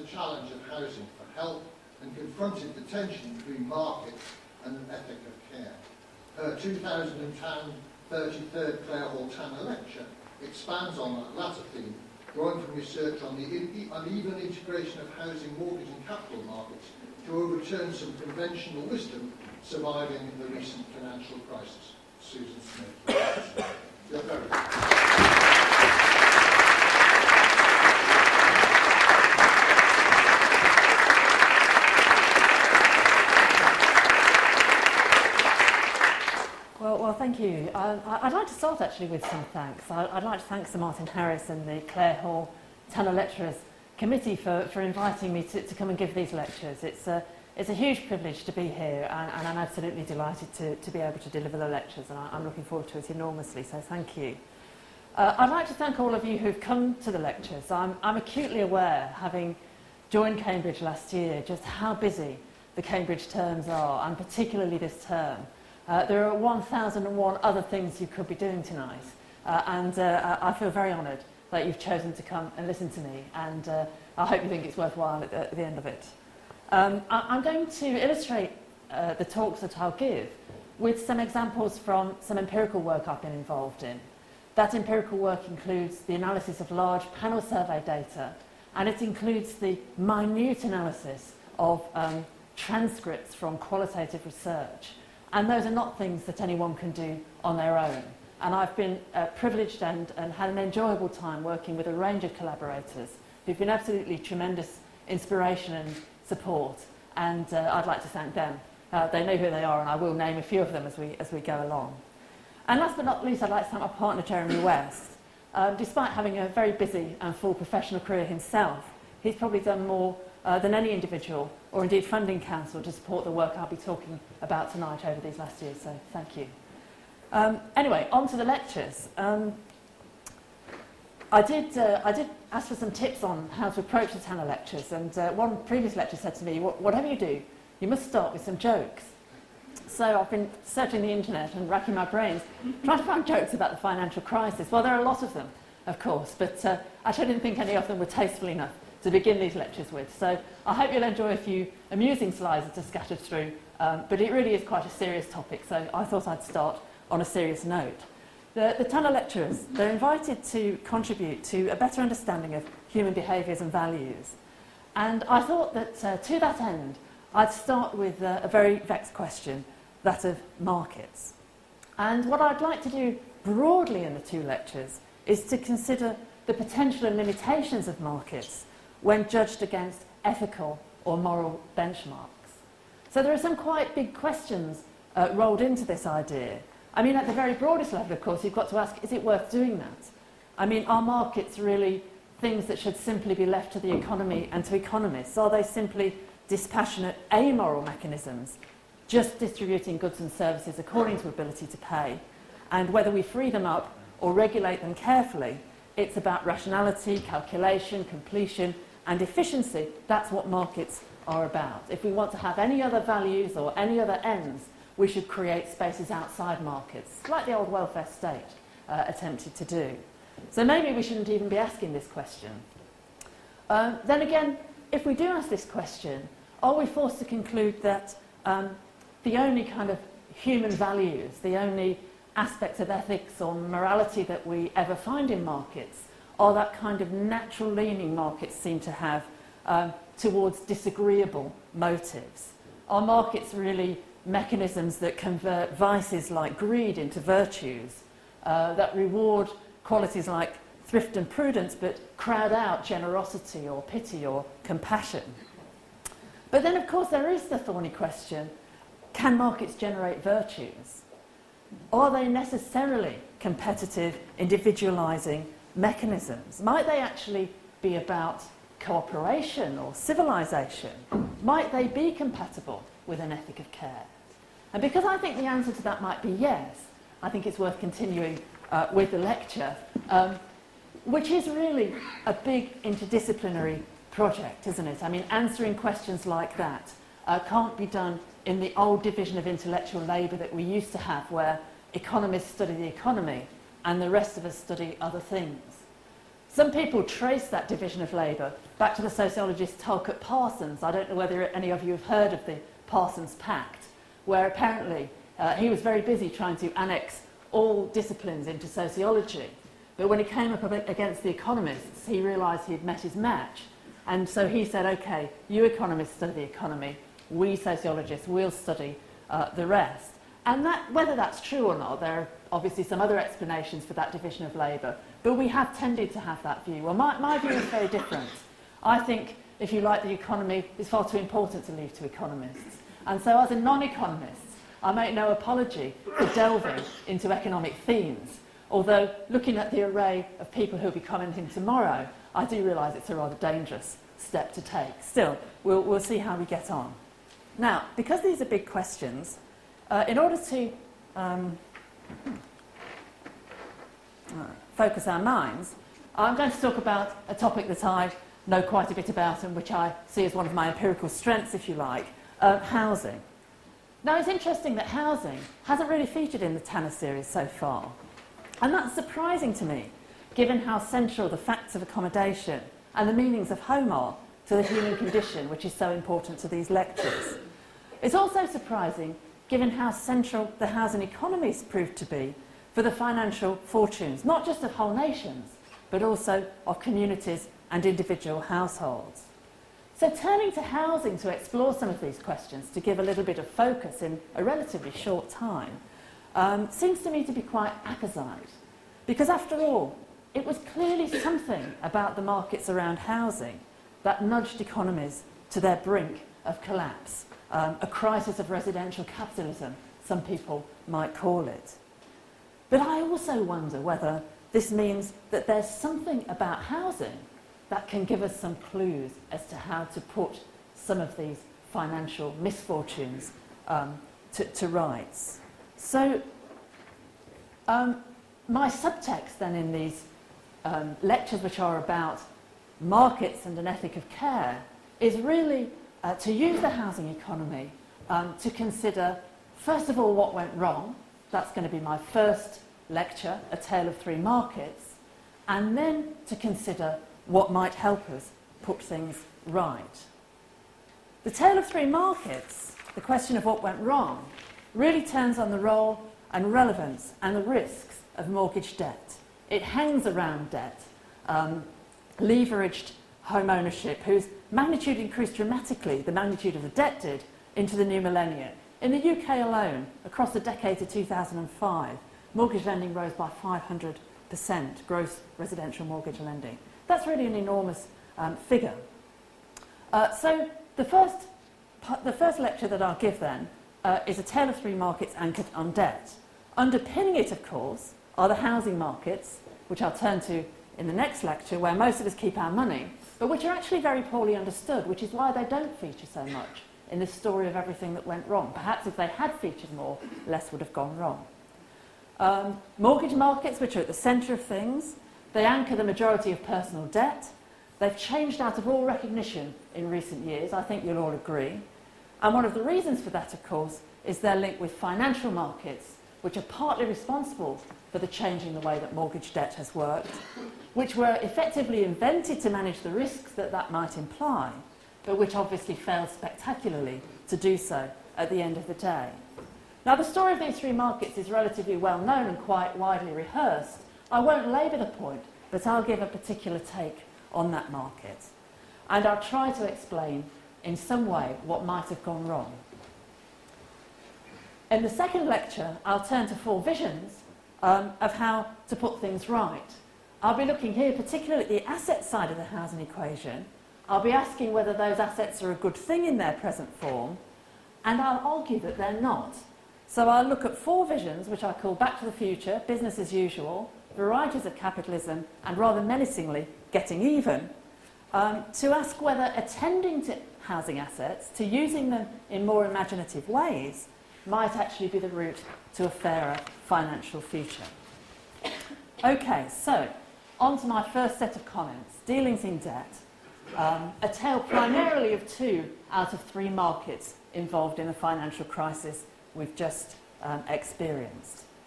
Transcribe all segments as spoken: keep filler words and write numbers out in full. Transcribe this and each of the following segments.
the challenge of housing for health and confronted the tension between markets and an ethic of care. Her two thousand ten thirty-third Clare Hall Tanner lecture expands on that latter theme, drawing from research on the in uneven integration of housing, mortgage and capital markets to overturn some conventional wisdom surviving the recent financial crisis. Susan Smith. You're very good. Well, well, thank you. Um, I'd like to start actually with some thanks. I'd like to thank Sir Martin Harris and the Clare Hall Tanner Lecturers Committee for, for inviting me to, to come and give these lectures. It's a, it's a huge privilege to be here, and, and I'm absolutely delighted to, to be able to deliver the lectures, and I, I'm looking forward to it enormously, so thank you. Uh, I'd like to thank all of you who've come to the lectures. I'm, I'm acutely aware, having joined Cambridge last year, just how busy the Cambridge terms are, and particularly this term. Uh, there are one thousand and one other things you could be doing tonight, uh, and uh, I feel very honoured that you've chosen to come and listen to me, and uh, I hope you think it's worthwhile at the, at the end of it. Um, I, I'm going to illustrate uh, the talks that I'll give with some examples from some empirical work I've been involved in. That empirical work includes the analysis of large panel survey data, and it includes the minute analysis of um, transcripts from qualitative research. And those are not things that anyone can do on their own. And I've been uh, privileged and, and had an enjoyable time working with a range of collaborators who've been absolutely tremendous inspiration and support. And uh, I'd like to thank them. Uh, they know who they are, and I will name a few of them as we, as we go along. And last but not least, I'd like to thank my partner, Jeremy West. Um, despite having a very busy and full professional career himself, he's probably done more uh, than any individual or indeed funding council to support the work I'll be talking about tonight over these last years, so thank you. Um, anyway, on to the lectures. Um, I, did, uh, I did ask for some tips on how to approach the Tanner lectures, and uh, one previous lecturer said to me, whatever you do, you must start with some jokes. So I've been searching the internet and racking my brains, trying to find jokes about the financial crisis. Well, there are a lot of them, of course, but uh, I actually didn't think any of them were tasteful enough to begin these lectures with. So I hope you'll enjoy a few amusing slides that are scattered through, um, but it really is quite a serious topic, so I thought I'd start on a serious note. The, the Tanner lecturers, they're invited to contribute to a better understanding of human behaviours and values. And I thought that uh, to that end, I'd start with uh, a very vexed question, that of markets. And what I'd like to do broadly in the two lectures is to consider the potential and limitations of markets when judged against ethical or moral benchmarks. So there are some quite big questions uh, rolled into this idea. I mean, at the very broadest level, of course, you've got to ask, is it worth doing that? I mean, are markets really things that should simply be left to the economy and to economists? Are they simply dispassionate, amoral mechanisms, just distributing goods and services according to ability to pay? And whether we free them up or regulate them carefully, it's about rationality, calculation, completion, and efficiency. That's what markets are about. If we want to have any other values or any other ends, we should create spaces outside markets, like the old welfare state uh, attempted to do. So maybe we shouldn't even be asking this question. Um, then again, if we do ask this question, are we forced to conclude that um, the only kind of human values, the only aspects of ethics or morality that we ever find in markets are that kind of natural leaning markets seem to have um, towards disagreeable motives? Are markets really mechanisms that convert vices like greed into virtues, uh, that reward qualities like thrift and prudence but crowd out generosity or pity or compassion? But then, of course, there is the thorny question, can markets generate virtues? Are they necessarily competitive, individualising mechanisms? Might they actually be about cooperation or civilisation? Might they be compatible with an ethic of care? And because I think the answer to that might be yes, I think it's worth continuing uh, with the lecture, um, which is really a big interdisciplinary project, isn't it? I mean, answering questions like that uh, can't be done in the old division of intellectual labour that we used to have, where economists study the economy and the rest of us study other things. Some people trace that division of labour back to the sociologist Talcott Parsons. I don't know whether any of you have heard of the Parsons Pact, where apparently uh, he was very busy trying to annex all disciplines into sociology. But when he came up against the economists, he realised he'd met his match. And so he said, OK, you economists study the economy, we sociologists will study uh, the rest. And that, whether that's true or not, there are obviously some other explanations for that division of labour, but we have tended to have that view. Well, my, my view is very different. I think, if you like, the economy is far too important to leave to economists. And so as a non-economist, I make no apology for delving into economic themes, although looking at the array of people who will be commenting tomorrow, I do realise it's a rather dangerous step to take. Still, we'll, we'll see how we get on. Now, because these are big questions, uh, in order to um, focus our minds, I'm going to talk about a topic that I know quite a bit about and which I see as one of my empirical strengths, if you like, uh, housing. Now, it's interesting that housing hasn't really featured in the Tanner series so far. And that's surprising to me, given how central the facts of accommodation and the meanings of home are to the human condition, which is so important to these lectures. It's also surprising, given how central the housing economies proved to be for the financial fortunes, not just of whole nations, but also of communities and individual households. So turning to housing to explore some of these questions, to give a little bit of focus in a relatively short time, um, seems to me to be quite apposite. Because after all, it was clearly something about the markets around housing that nudged economies to their brink of collapse, um, a crisis of residential capitalism, some people might call it. But I also wonder whether this means that there's something about housing that can give us some clues as to how to put some of these financial misfortunes um, to, to rights. So um, my subtext then in these um, lectures, which are about markets and an ethic of care, is really uh, to use the housing economy um, to consider, first of all, what went wrong. That's going to be my first lecture, A Tale of Three Markets, and then to consider what might help us put things right. The Tale of Three Markets, the question of what went wrong, really turns on the role and relevance and the risks of mortgage debt. It hangs around debt, um, leveraged home ownership, whose magnitude increased dramatically, the magnitude of the debt did, into the new millennium. In the U K alone, across the decade of two thousand five, mortgage lending rose by five hundred percent, gross residential mortgage lending. That's really an enormous um, figure. Uh, so the first, the first lecture that I'll give then uh, is A Tale of Three Markets anchored on debt. Underpinning it, of course, are the housing markets, which I'll turn to in the next lecture, where most of us keep our money, but which are actually very poorly understood, which is why they don't feature so much in this story of everything that went wrong. Perhaps if they had featured more, less would have gone wrong. Um, mortgage markets, which are at the centre of things, they anchor the majority of personal debt. They've changed out of all recognition in recent years, I think you'll all agree. And one of the reasons for that, of course, is their link with financial markets, which are partly responsible for the change in the way that mortgage debt has worked, which were effectively invented to manage the risks that that might imply, but which obviously failed spectacularly to do so at the end of the day. Now, the story of these three markets is relatively well known and quite widely rehearsed. I won't labour the point, but I'll give a particular take on that market. And I'll try to explain in some way what might have gone wrong. In the second lecture, I'll turn to four visions um, of how to put things right. I'll be looking here particularly at the asset side of the housing equation. I'll be asking whether those assets are a good thing in their present form, and I'll argue that they're not. So I'll look at four visions, which I call Back to the Future, Business as Usual, Varieties of Capitalism, and rather menacingly, Getting Even, um, to ask whether attending to housing assets, to using them in more imaginative ways, might actually be the route to a fairer financial future. Okay, so on to my first set of comments, dealings in debt, um, a tale primarily of two out of three markets involved in the financial crisis we've just um, experienced.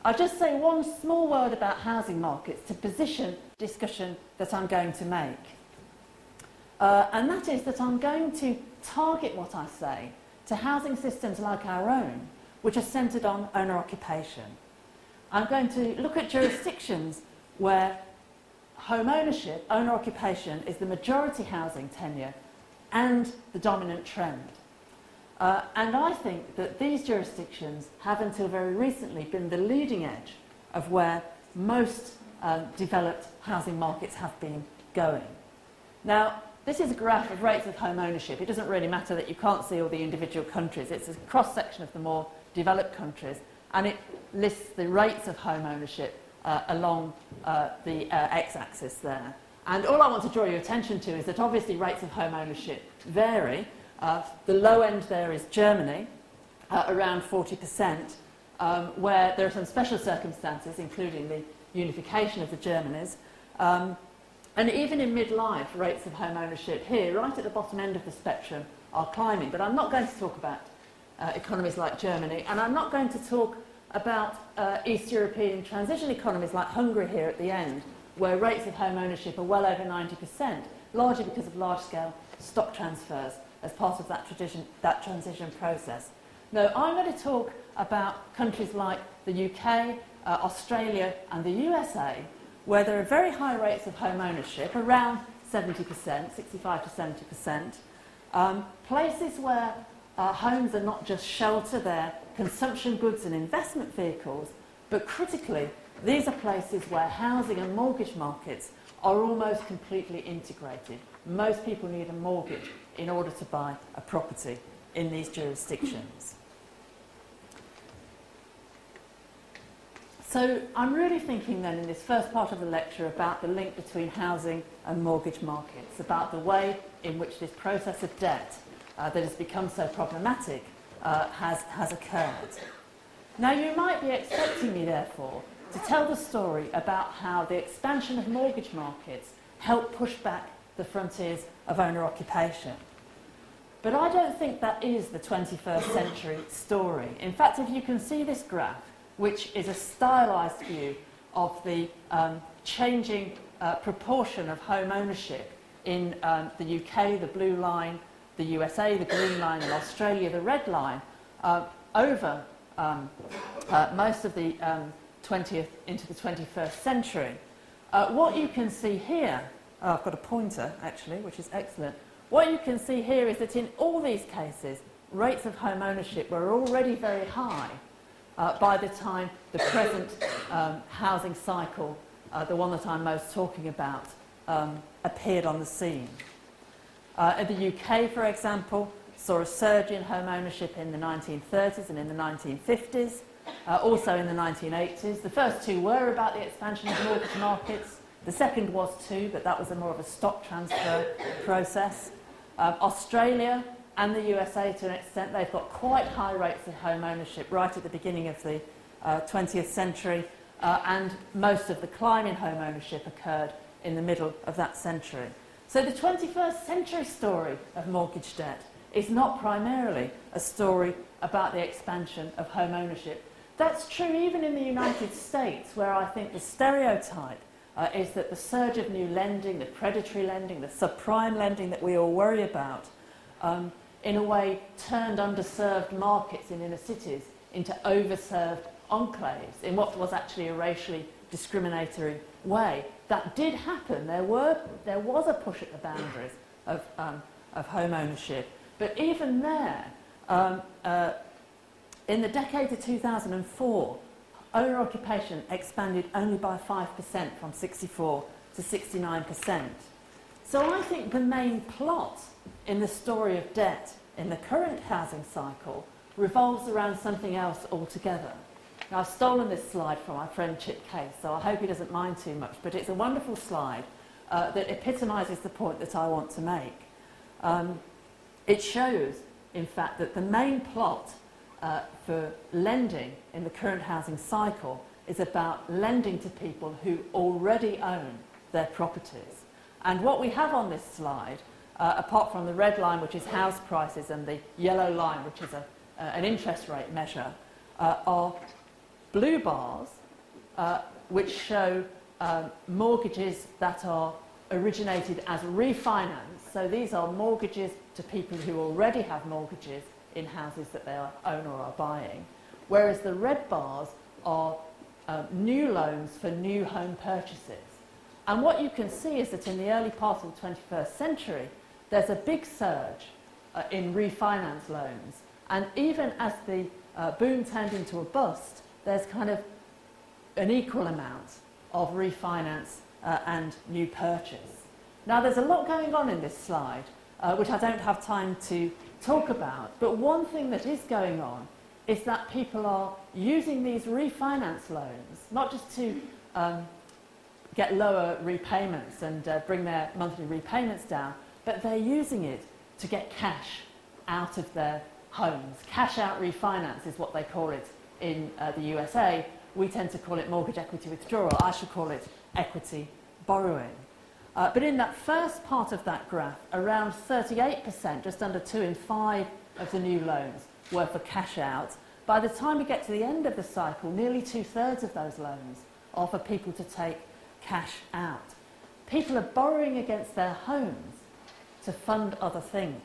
I'll just say one small word about housing markets to position discussion that I'm going to make. Uh, and that is that I'm going to target what I say to housing systems like our own, which are centred on owner-occupation. I'm going to look at jurisdictions where home ownership, owner-occupation, is the majority housing tenure and the dominant trend. Uh, and I think that these jurisdictions have until very recently been the leading edge of where most um, developed housing markets have been going. Now, this is a graph of rates of home ownership. It doesn't really matter that you can't see all the individual countries. It's a cross-section of the more developed countries, and it lists the rates of home ownership uh, along uh, the uh, x-axis there. And all I want to draw your attention to is that obviously rates of home ownership vary. Uh, the low end there is Germany, uh, around forty percent, um, where there are some special circumstances, including the unification of the Germanies. Um, and even in midlife, rates of home ownership here, right at the bottom end of the spectrum, are climbing. But I'm not going to talk about uh, economies like Germany, and I'm not going to talk about uh, East European transition economies like Hungary here at the end, where rates of home ownership are well over ninety percent, largely because of large-scale stock transfers as part of that, tradition, that transition process. No, I'm going to talk about countries like the U K, uh, Australia and the U S A, where there are very high rates of home ownership, around seventy percent, sixty-five to seventy percent. Um, places where uh, homes are not just shelter, they're consumption goods and investment vehicles, but critically, these are places where housing and mortgage markets are almost completely integrated. Most people need a mortgage in order to buy a property in these jurisdictions. So I'm really thinking then in this first part of the lecture about the link between housing and mortgage markets, about the way in which this process of debt uh, that has become so problematic uh, has, has occurred. Now you might be expecting me therefore to tell the story about how the expansion of mortgage markets helped push back the frontiers of owner-occupation. But I don't think that is the twenty-first century story. In fact, if you can see this graph, which is a stylised view of the um, changing uh, proportion of home ownership in um, the U K, the blue line, the U S A, the green line, and Australia, the red line, uh, over um, uh, most of the um, twentieth into the twenty-first century. Uh, what you can see here, oh, I've got a pointer actually, which is excellent. What you can see here is that in all these cases, rates of home ownership were already very high uh, by the time the present um, housing cycle, uh, the one that I'm most talking about, um, appeared on the scene. Uh, in the U K, for example, saw a surge in home ownership in the nineteen thirties and in the nineteen fifties. Uh, also in the nineteen eighties. The first two were about the expansion of mortgage markets. The second was too, but that was a more of a stock transfer process. Um, Australia and the U S A, to an extent, they've got quite high rates of home ownership right at the beginning of the uh, twentieth century, uh, and most of the climb in home ownership occurred in the middle of that century. So the twenty-first century story of mortgage debt is not primarily a story about the expansion of home ownership. That's true even in the United States, where I think the stereotype uh, is that the surge of new lending, the predatory lending, the subprime lending that we all worry about, um, in a way turned underserved markets in inner cities into overserved enclaves in what was actually a racially discriminatory way. That did happen. There, were, there was a push at the boundaries of, um, of home ownership. But even there, um, uh, in the decade of two thousand four, owner-occupation expanded only by five percent, from sixty-four to sixty-nine percent. So I think the main plot in the story of debt in the current housing cycle revolves around something else altogether. Now, I've stolen this slide from my friend Chip Case, so I hope he doesn't mind too much, but it's a wonderful slide uh, that epitomises the point that I want to make. Um, it shows, in fact, that the main plot Uh, for lending in the current housing cycle is about lending to people who already own their properties. And what we have on this slide, uh, apart from the red line, which is house prices, and the yellow line, which is a, uh, an interest rate measure, uh, are blue bars, uh, which show um, mortgages that are originated as refinance. So these are mortgages to people who already have mortgages in houses that they are, own or are buying, whereas the red bars are uh, new loans for new home purchases. And what you can see is that in the early part of the twenty-first century, there's a big surge uh, in refinance loans. And even as the uh, boom turned into a bust, there's kind of an equal amount of refinance uh, and new purchase. Now, there's a lot going on in this slide, uh, which I don't have time to talk about. But one thing that is going on is that people are using these refinance loans, not just to um, get lower repayments and uh, bring their monthly repayments down, but they're using it to get cash out of their homes. Cash out refinance is what they call it in uh, the U S A. We tend to call it mortgage equity withdrawal. I should call it equity borrowing. Uh, but in that first part of that graph, around thirty-eight percent, just under two in five of the new loans were for cash out. By the time we get to the end of the cycle, nearly two-thirds of those loans are for people to take cash out. People are borrowing against their homes to fund other things.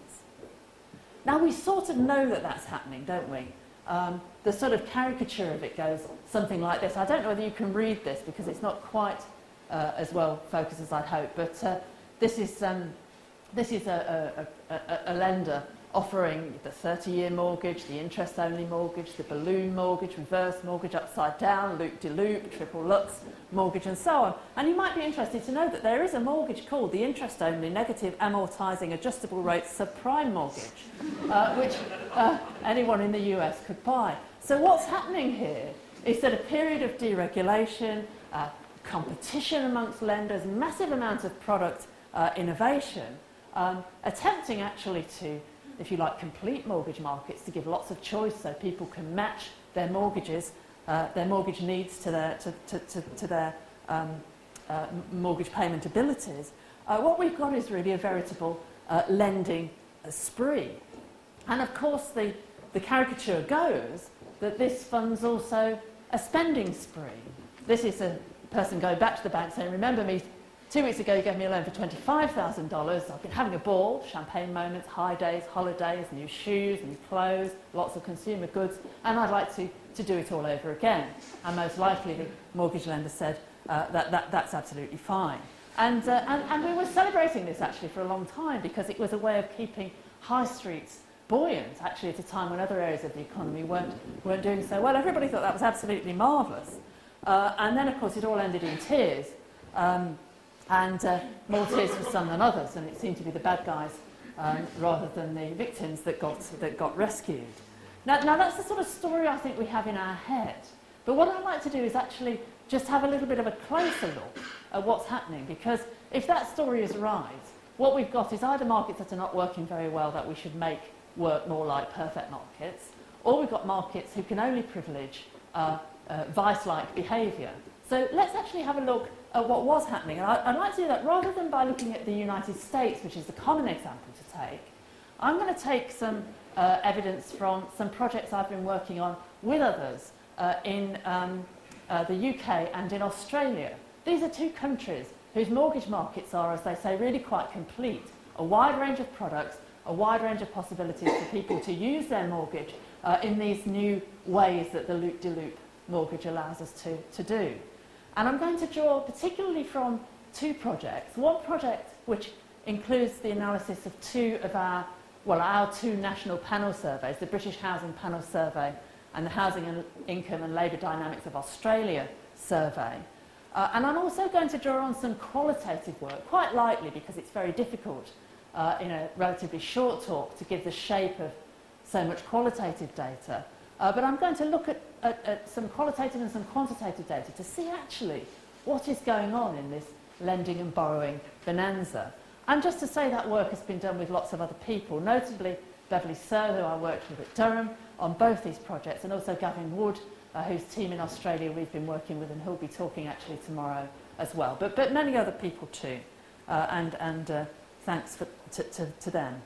Now, we sort of know that that's happening, don't we? Um, the sort of caricature of it goes something like this. I don't know whether you can read this because it's not quite uh, as well focused as I'd hope, but uh, this is, um, this is a, a, a, a lender offering the thirty-year mortgage, the interest-only mortgage, the balloon mortgage, reverse mortgage, upside down, loop-de-loop, triple lux mortgage, and so on. And you might be interested to know that there is a mortgage called the interest-only negative amortising adjustable rate subprime mortgage, uh, which uh, anyone in the U S could buy. So what's happening here is that a period of deregulation, uh, competition amongst lenders, massive amounts of product uh, innovation, um, attempting actually to, if you like, complete mortgage markets, to give lots of choice so people can match their mortgages, uh, their mortgage needs to their, to, to, to, to their um, uh, mortgage payment abilities. Uh, what we've got is really a veritable uh, lending spree. And of course, the, the caricature goes that this funds also a spending spree. This is a person going back to the bank saying, remember me, two weeks ago you gave me a loan for twenty-five thousand dollars. I've been having a ball, champagne moments, high days, holidays, new shoes, new clothes, lots of consumer goods, and I'd like to, to do it all over again. And most likely the mortgage lender said uh, that, that that's absolutely fine. And, uh, and, and we were celebrating this actually for a long time because it was a way of keeping high streets buoyant, actually at a time when other areas of the economy weren't, weren't doing so well. Everybody thought that was absolutely marvellous. Uh, and then, of course, it all ended in tears. Um, and uh, more tears for some than others, and it seemed to be the bad guys um, rather than the victims that got, that got rescued. Now, now, that's the sort of story I think we have in our head. But what I'd like to do is actually just have a little bit of a closer look at what's happening, because if that story is right, what we've got is either markets that are not working very well that we should make work more like perfect markets, or we've got markets who can only privilege uh, uh, vice-like behaviour. So let's actually have a look at what was happening. And I, I'd like to do that rather than by looking at the United States, which is the common example to take. I'm going to take some uh, evidence from some projects I've been working on with others uh, in um, uh, the U K and in Australia. These are two countries whose mortgage markets are, as they say, really quite complete. A wide range of products, a wide range of possibilities for people to use their mortgage uh, in these new ways that the loop-de-loop mortgage allows us to, to do. And I'm going to draw particularly from two projects. One project which includes the analysis of two of our, well, our two national panel surveys, the British Housing Panel Survey and the Housing and Income and Labour Dynamics of Australia survey. Uh, and I'm also going to draw on some qualitative work, quite lightly because it's very difficult uh, in a relatively short talk to give the shape of so much qualitative data. Uh, but I'm going to look at, at, at some qualitative and some quantitative data to see actually what is going on in this lending and borrowing bonanza. And just to say that work has been done with lots of other people, notably Beverly Sir, who I worked with at Durham on both these projects, and also Gavin Wood, uh, whose team in Australia we've been working with, and who'll be talking actually tomorrow as well. But, but many other people too, uh, and, and uh, thanks for, to, to, to them.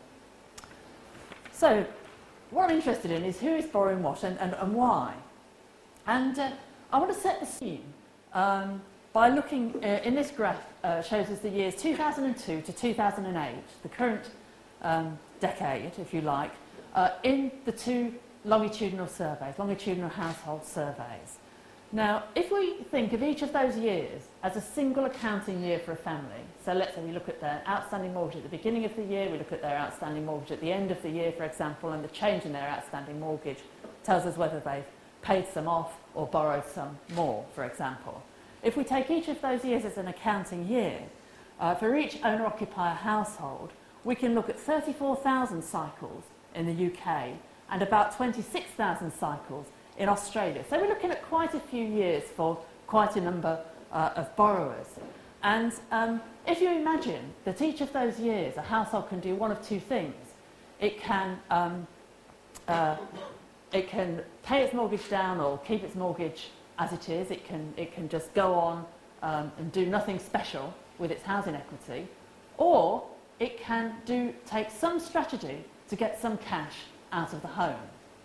So, what I'm interested in is who is borrowing what and, and, and why. And uh, I want to set the scene um, by looking, uh, in this graph uh, shows us the years two thousand two to two thousand eight, the current um, decade, if you like, uh, in the two longitudinal surveys, longitudinal household surveys. Now, if we think of each of those years as a single accounting year for a family, so let's say we look at their outstanding mortgage at the beginning of the year, we look at their outstanding mortgage at the end of the year, for example, and the change in their outstanding mortgage tells us whether they've paid some off or borrowed some more, for example. If we take each of those years as an accounting year, uh, for each owner-occupier household, we can look at thirty-four thousand cycles in the U K and about twenty-six thousand cycles in Australia. So we're looking at quite a few years for quite a number uh, of borrowers. And um, if you imagine that each of those years a household can do one of two things. It can, um, uh, it can pay its mortgage down or keep its mortgage as it is. It can, it can just go on um, and do nothing special with its housing equity. Or it can do, take some strategy to get some cash out of the home.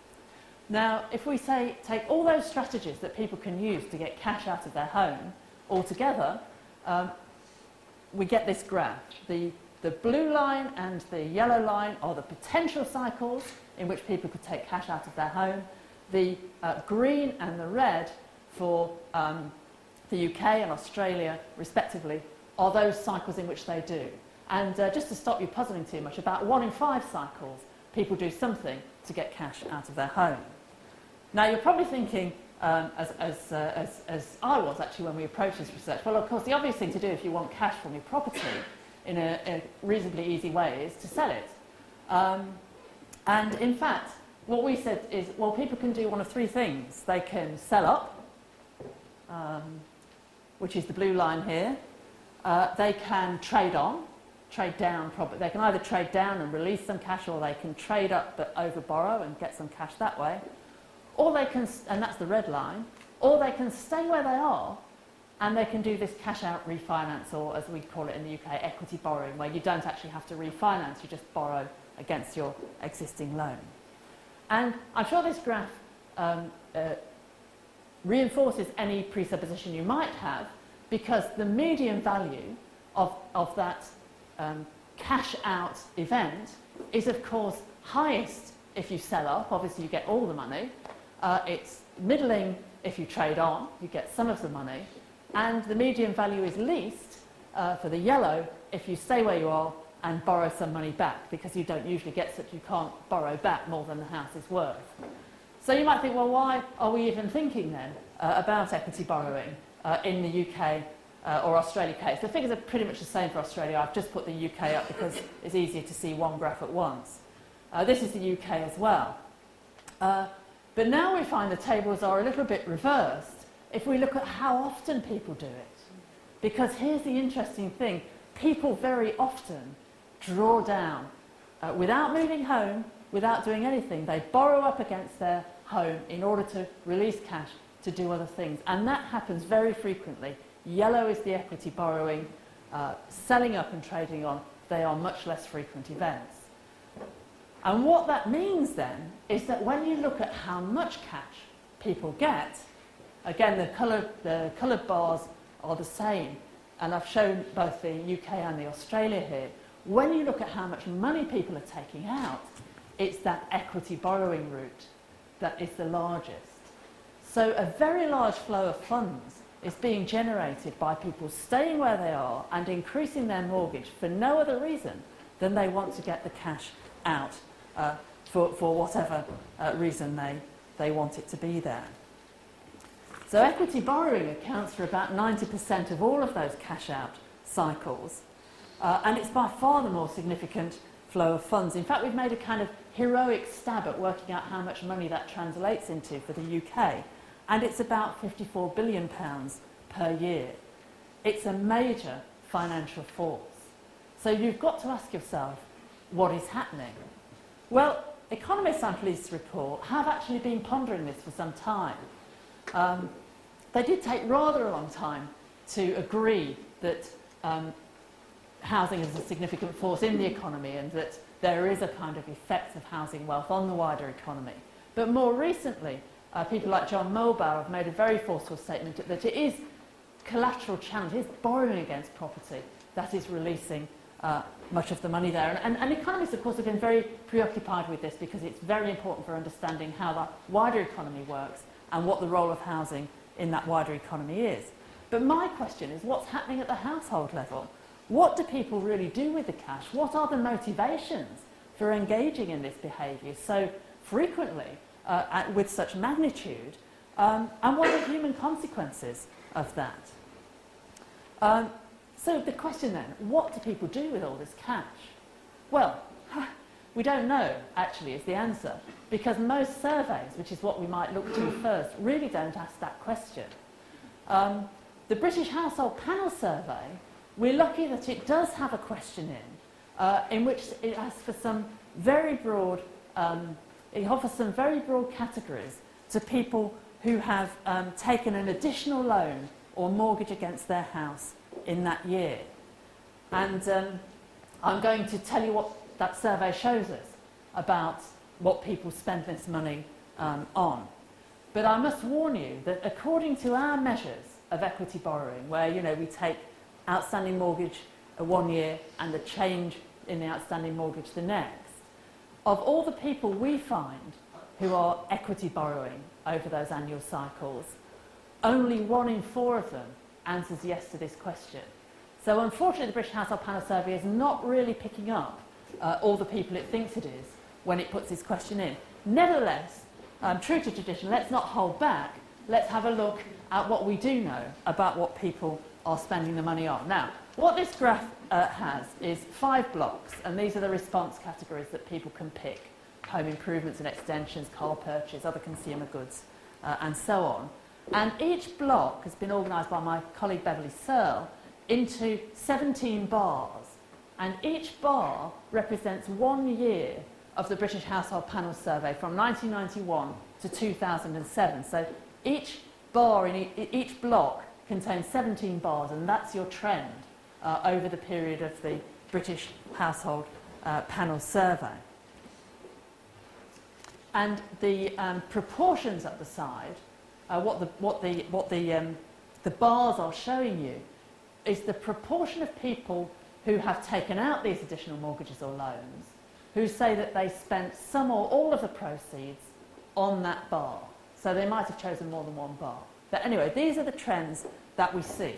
Now, if we say take all those strategies that people can use to get cash out of their home all together, um, we get this graph. The, the blue line and the yellow line are the potential cycles in which people could take cash out of their home. The uh, green and the red for um, the U K and Australia, respectively, are those cycles in which they do. And uh, just to stop you puzzling too much, about one in five cycles, people do something to get cash out of their home. Now, you're probably thinking, um, as, as, uh, as, as I was actually when we approached this research, well, of course, the obvious thing to do if you want cash from your property in a, a reasonably easy way is to sell it. Um, and in fact, what we said is, well, people can do one of three things. They can sell up, um, which is the blue line here. Uh, they can trade on, trade down. Probably. They can either trade down and release some cash, or they can trade up but over borrow and get some cash that way. Or they can, and that's the red line, or they can stay where they are and they can do this cash out refinance, or as we call it in the U K, equity borrowing, where you don't actually have to refinance, you just borrow against your existing loan. And I'm sure this graph um, uh, reinforces any presupposition you might have, because the median value of, of that um, cash out event is, of course, highest if you sell up. Obviously, you get all the money. Uh, it's middling if you trade on, you get some of the money, and the median value is least uh, for the yellow if you stay where you are and borrow some money back, because you don't usually get such, you can't borrow back more than the house is worth. So you might think, well, why are we even thinking then uh, about equity borrowing uh, in the U K uh, or Australia case? The figures are pretty much the same for Australia. I've just put the U K up because it's easier to see one graph at once. Uh, this is the U K as well. Uh, But now we find the tables are a little bit reversed if we look at how often people do it. Because here's the interesting thing. People very often draw down uh, without moving home, without doing anything. They borrow up against their home in order to release cash to do other things. And that happens very frequently. Yellow is the equity borrowing. Uh, selling up and trading on, they are much less frequent events. And what that means then is that when you look at how much cash people get, again, the coloured, the coloured bars are the same, and I've shown both the U K and the Australia here. When you look at how much money people are taking out, it's that equity borrowing route that is the largest. So a very large flow of funds is being generated by people staying where they are and increasing their mortgage for no other reason than they want to get the cash out uh, for, for whatever uh, reason they, they want it to be there. So equity borrowing accounts for about ninety percent of all of those cash out cycles, uh, and it's by far the more significant flow of funds. In fact, we've made a kind of heroic stab at working out how much money that translates into for the U K, and it's about fifty-four billion pounds per year. It's a major financial force. So you've got to ask yourself, what is happening? Well, economists, I'm pleased to report, have actually been pondering this for some time. Um, they did take rather a long time to agree that um, housing is a significant force in the economy and that there is a kind of effect of housing wealth on the wider economy. But more recently, uh, people like John Mulbauer have made a very forceful statement that it is collateral challenge, it is borrowing against property that is releasing uh, much of the money there. And, and, and economists, of course, have been very preoccupied with this because it's very important for understanding how the wider economy works and what the role of housing in that wider economy is. But my question is, what's happening at the household level? What do people really do with the cash? What are the motivations for engaging in this behaviour so frequently, uh, at, with such magnitude? Um, and what are the human consequences of that? Um, so the question then, what do people do with all this cash? Well, we don't know, actually, is the answer, because most surveys, which is what we might look to first, really don't ask that question. Um, the British Household Panel Survey, we're lucky that it does have a question in, uh, in which it asks for some very broad, um, it offers some very broad categories to people who have um, taken an additional loan or mortgage against their house in that year. And um, I'm going to tell you what that survey shows us about what people spend this money um, on. But I must warn you that according to our measures of equity borrowing, where, you know, we take outstanding mortgage uh, one year and the change in the outstanding mortgage the next, of all the people we find who are equity borrowing over those annual cycles, only one in four of them answers yes to this question. So unfortunately, the British Household Panel Survey is not really picking up uh, all the people it thinks it is when it puts this question in. Nevertheless, um, true to tradition, let's not hold back. Let's have a look at what we do know about what people are spending the money on. Now, what this graph uh, has is five blocks, and these are the response categories that people can pick: home improvements and extensions, car purchase, other consumer goods, uh, and so on. And each block has been organised by my colleague Beverly Searle into seventeen bars, and each bar represents one year of the British Household Panel Survey from nineteen ninety-one to two thousand seven. So each bar in e each block contains seventeen bars, and that's your trend uh, over the period of the British Household uh, Panel Survey. And the um, proportions at the side, uh, what the what the what the um, the bars are showing you, is the proportion of people who have taken out these additional mortgages or loans, who say that they spent some or all of the proceeds on that bar. So they might have chosen more than one bar. But anyway, these are the trends that we see.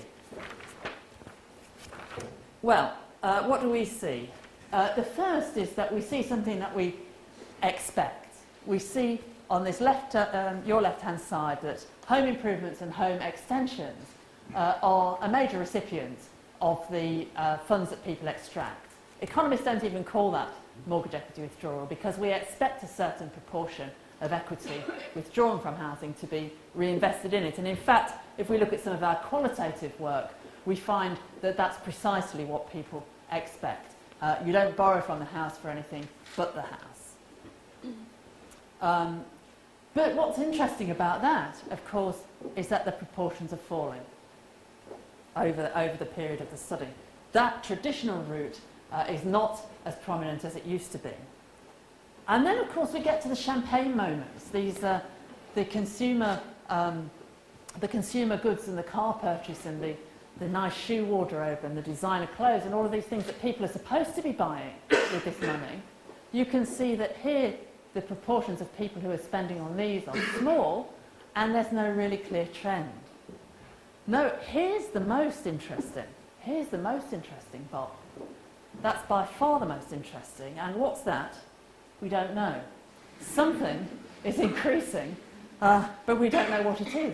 Well, uh, what do we see? Uh, the first is that we see something that we expect. We see on this left, uh, um, your left-hand side, that home improvements and home extensions uh, are a major recipient of the uh, funds that people extract. Economists don't even call that mortgage equity withdrawal, because we expect a certain proportion of equity withdrawn from housing to be reinvested in it. And in fact, if we look at some of our qualitative work, we find that that's precisely what people expect. Uh, you don't borrow from the house for anything but the house. Um, but what's interesting about that, of course, is that the proportions are falling over, over the period of the study. That traditional route uh, is not as prominent as it used to be. And then, of course, we get to the champagne moments. These are the consumer, um, the consumer goods and the car purchase and the, the nice shoe wardrobe and the designer clothes and all of these things that people are supposed to be buying with this money. You can see that here the proportions of people who are spending on these are small, and there's no really clear trend. No, here's the most interesting. Here's the most interesting bar. That's by far the most interesting. And what's that? We don't know. Something is increasing, uh, but we don't know what it is.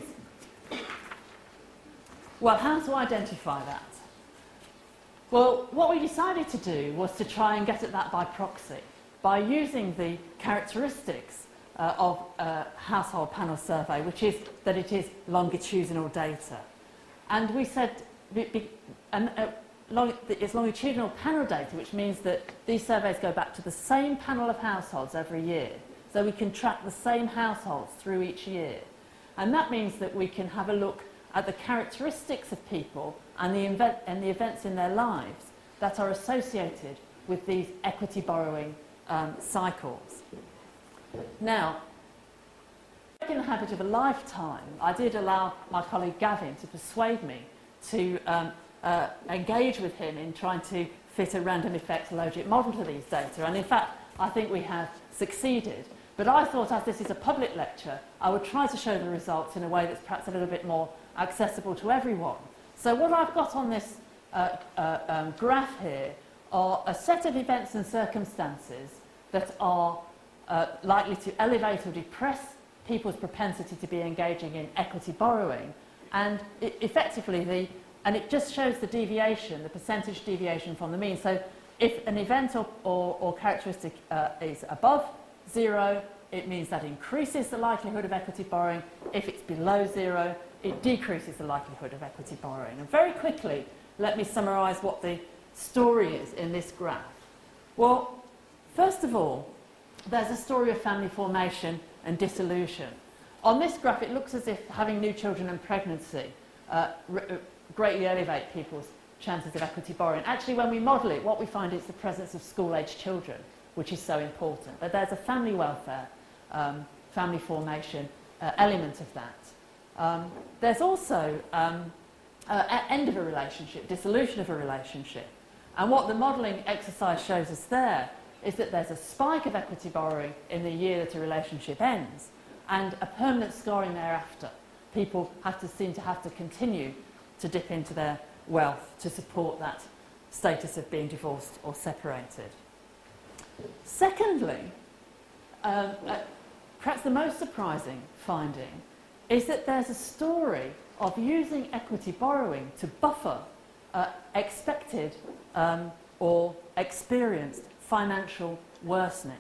Well, how to identify that? Well, what we decided to do was to try and get at that by proxy, by using the characteristics uh, of a household panel survey, which is that it is longitudinal data. And we said be, be, and, uh, long, it's longitudinal panel data, which means that these surveys go back to the same panel of households every year. So we can track the same households through each year. And that means that we can have a look at the characteristics of people and the, event, and the events in their lives that are associated with these equity borrowing um, cycles. Now, in the habit of a lifetime, I did allow my colleague Gavin to persuade me to um, uh, engage with him in trying to fit a random effects logic model to these data. And in fact, I think we have succeeded. But I thought, as this is a public lecture, I would try to show the results in a way that's perhaps a little bit more accessible to everyone. So what I've got on this uh, uh, um, graph here are a set of events and circumstances that are uh, likely to elevate or depress people's propensity to be engaging in equity borrowing. And it effectively, the, and it just shows the deviation, the percentage deviation from the mean. So if an event or, or, or characteristic uh, is above zero, it means that increases the likelihood of equity borrowing. If it's below zero, it decreases the likelihood of equity borrowing. And very quickly, let me summarise what the story is in this graph. Well, first of all, there's a story of family formation and dissolution. On this graph, it looks as if having new children and pregnancy uh, greatly elevate people's chances of equity borrowing. Actually, when we model it, what we find is the presence of school-aged children, which is so important. But there's a family welfare, um, family formation uh, element of that. Um, there's also um, uh, end of a relationship, dissolution of a relationship. And what the modelling exercise shows us there is that there's a spike of equity borrowing in the year that a relationship ends and a permanent scarring thereafter. People have to seem to have to continue to dip into their wealth to support that status of being divorced or separated. Secondly, um, uh, perhaps the most surprising finding is that there's a story of using equity borrowing to buffer uh, expected um, or experienced financial worsening.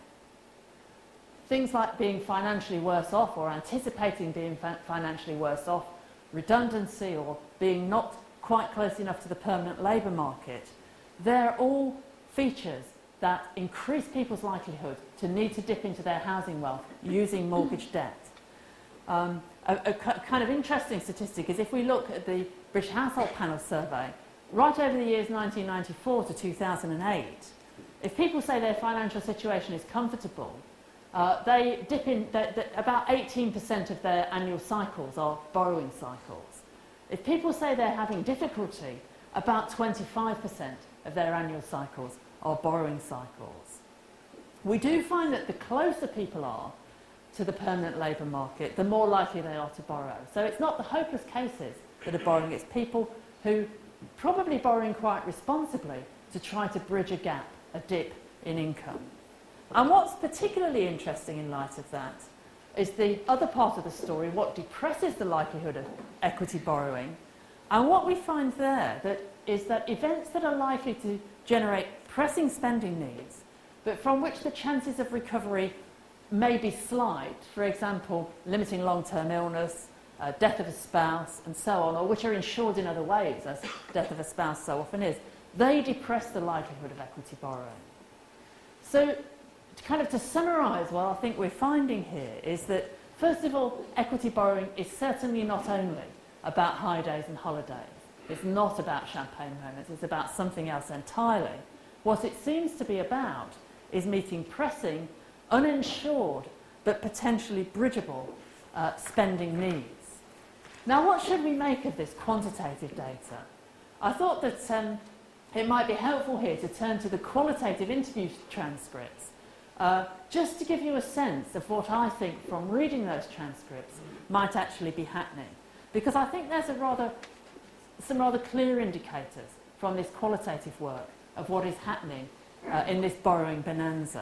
Things like being financially worse off or anticipating being financially worse off, redundancy or being not quite close enough to the permanent labour market, they're all features that increase people's likelihood to need to dip into their housing wealth using mortgage debt. Um, a, a kind of interesting statistic is if we look at the British Household Panel survey, right over the years nineteen ninety-four to two thousand eight, if people say their financial situation is comfortable, uh, they dip in, they, they, about eighteen percent of their annual cycles are borrowing cycles. If people say they're having difficulty, about twenty-five percent of their annual cycles are borrowing cycles. We do find that the closer people are to the permanent labour market, the more likely they are to borrow. So it's not the hopeless cases that are borrowing, it's people who probably borrowing quite responsibly to try to bridge a gap, a dip in income. And what's particularly interesting in light of that is the other part of the story, what depresses the likelihood of equity borrowing. And what we find there that is that events that are likely to generate pressing spending needs, but from which the chances of recovery may be slight, for example, limiting long-term illness, uh, death of a spouse, and so on, or which are insured in other ways, as death of a spouse so often is, they depress the likelihood of equity borrowing. So, to kind of to summarise what I think we're finding here is that, first of all, equity borrowing is certainly not only about high days and holidays. It's not about champagne moments, it's about something else entirely. What it seems to be about is meeting pressing, uninsured, but potentially bridgeable uh, spending needs. Now, what should we make of this quantitative data? I thought that um, it might be helpful here to turn to the qualitative interview transcripts, uh, just to give you a sense of what I think from reading those transcripts might actually be happening. Because I think there's a rather, some rather clear indicators from this qualitative work of what is happening uh, in this borrowing bonanza.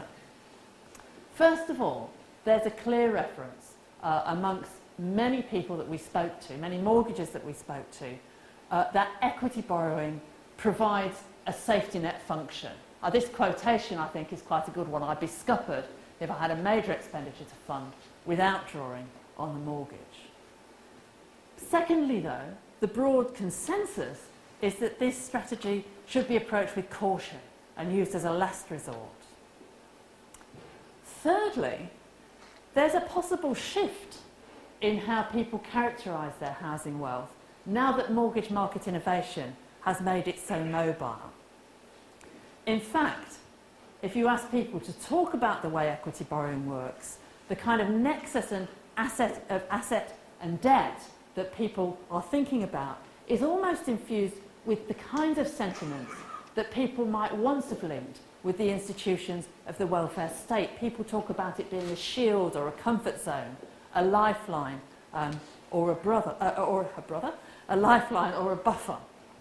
First of all, there's a clear reference uh, amongst many people that we spoke to, many mortgages that we spoke to, uh, that equity borrowing provides a safety net function. Uh, this quotation, I think, is quite a good one. I'd be scuppered if I had a major expenditure to fund without drawing on the mortgage. Secondly, though, the broad consensus is that this strategy should be approached with caution and used as a last resort. Thirdly, there's a possible shift in how people characterise their housing wealth now that mortgage market innovation has made it so mobile. In fact, if you ask people to talk about the way equity borrowing works, the kind of nexus and asset of asset and debt that people are thinking about is almost infused with the kinds of sentiments that people might once have linked with the institutions of the welfare state. People talk about it being a shield or a comfort zone, a lifeline, um, or a brother, uh, or a brother, a lifeline or a buffer.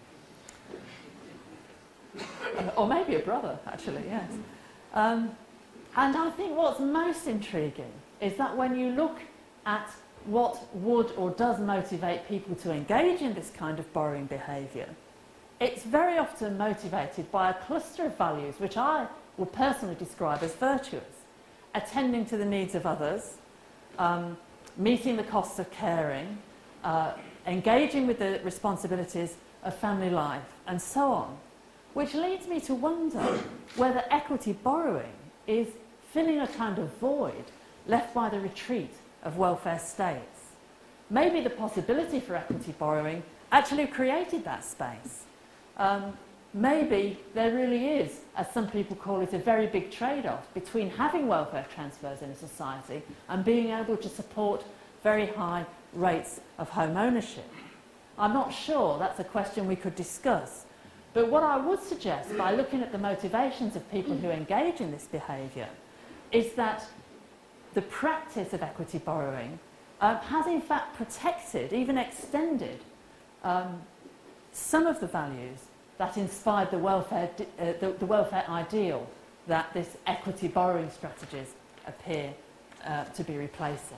uh, or maybe a brother, actually, yes. Um, and I think what's most intriguing is that when you look at what would or does motivate people to engage in this kind of borrowing behaviour, it's very often motivated by a cluster of values which I will personally describe as virtuous. Attending to the needs of others, um, meeting the costs of caring, uh, engaging with the responsibilities of family life, and so on. Which leads me to wonder whether equity borrowing is filling a kind of void left by the retreat of welfare states. Maybe the possibility for equity borrowing actually created that space. Um, maybe there really is, as some people call it, a very big trade-off between having welfare transfers in a society and being able to support very high rates of home ownership. I'm not sure that's a question we could discuss, but what I would suggest by looking at the motivations of people who engage in this behaviour is that the practice of equity borrowing um, has in fact protected, even extended, um, some of the values that inspired the welfare, uh, the, the welfare ideal that this equity borrowing strategies appear uh, to be replacing.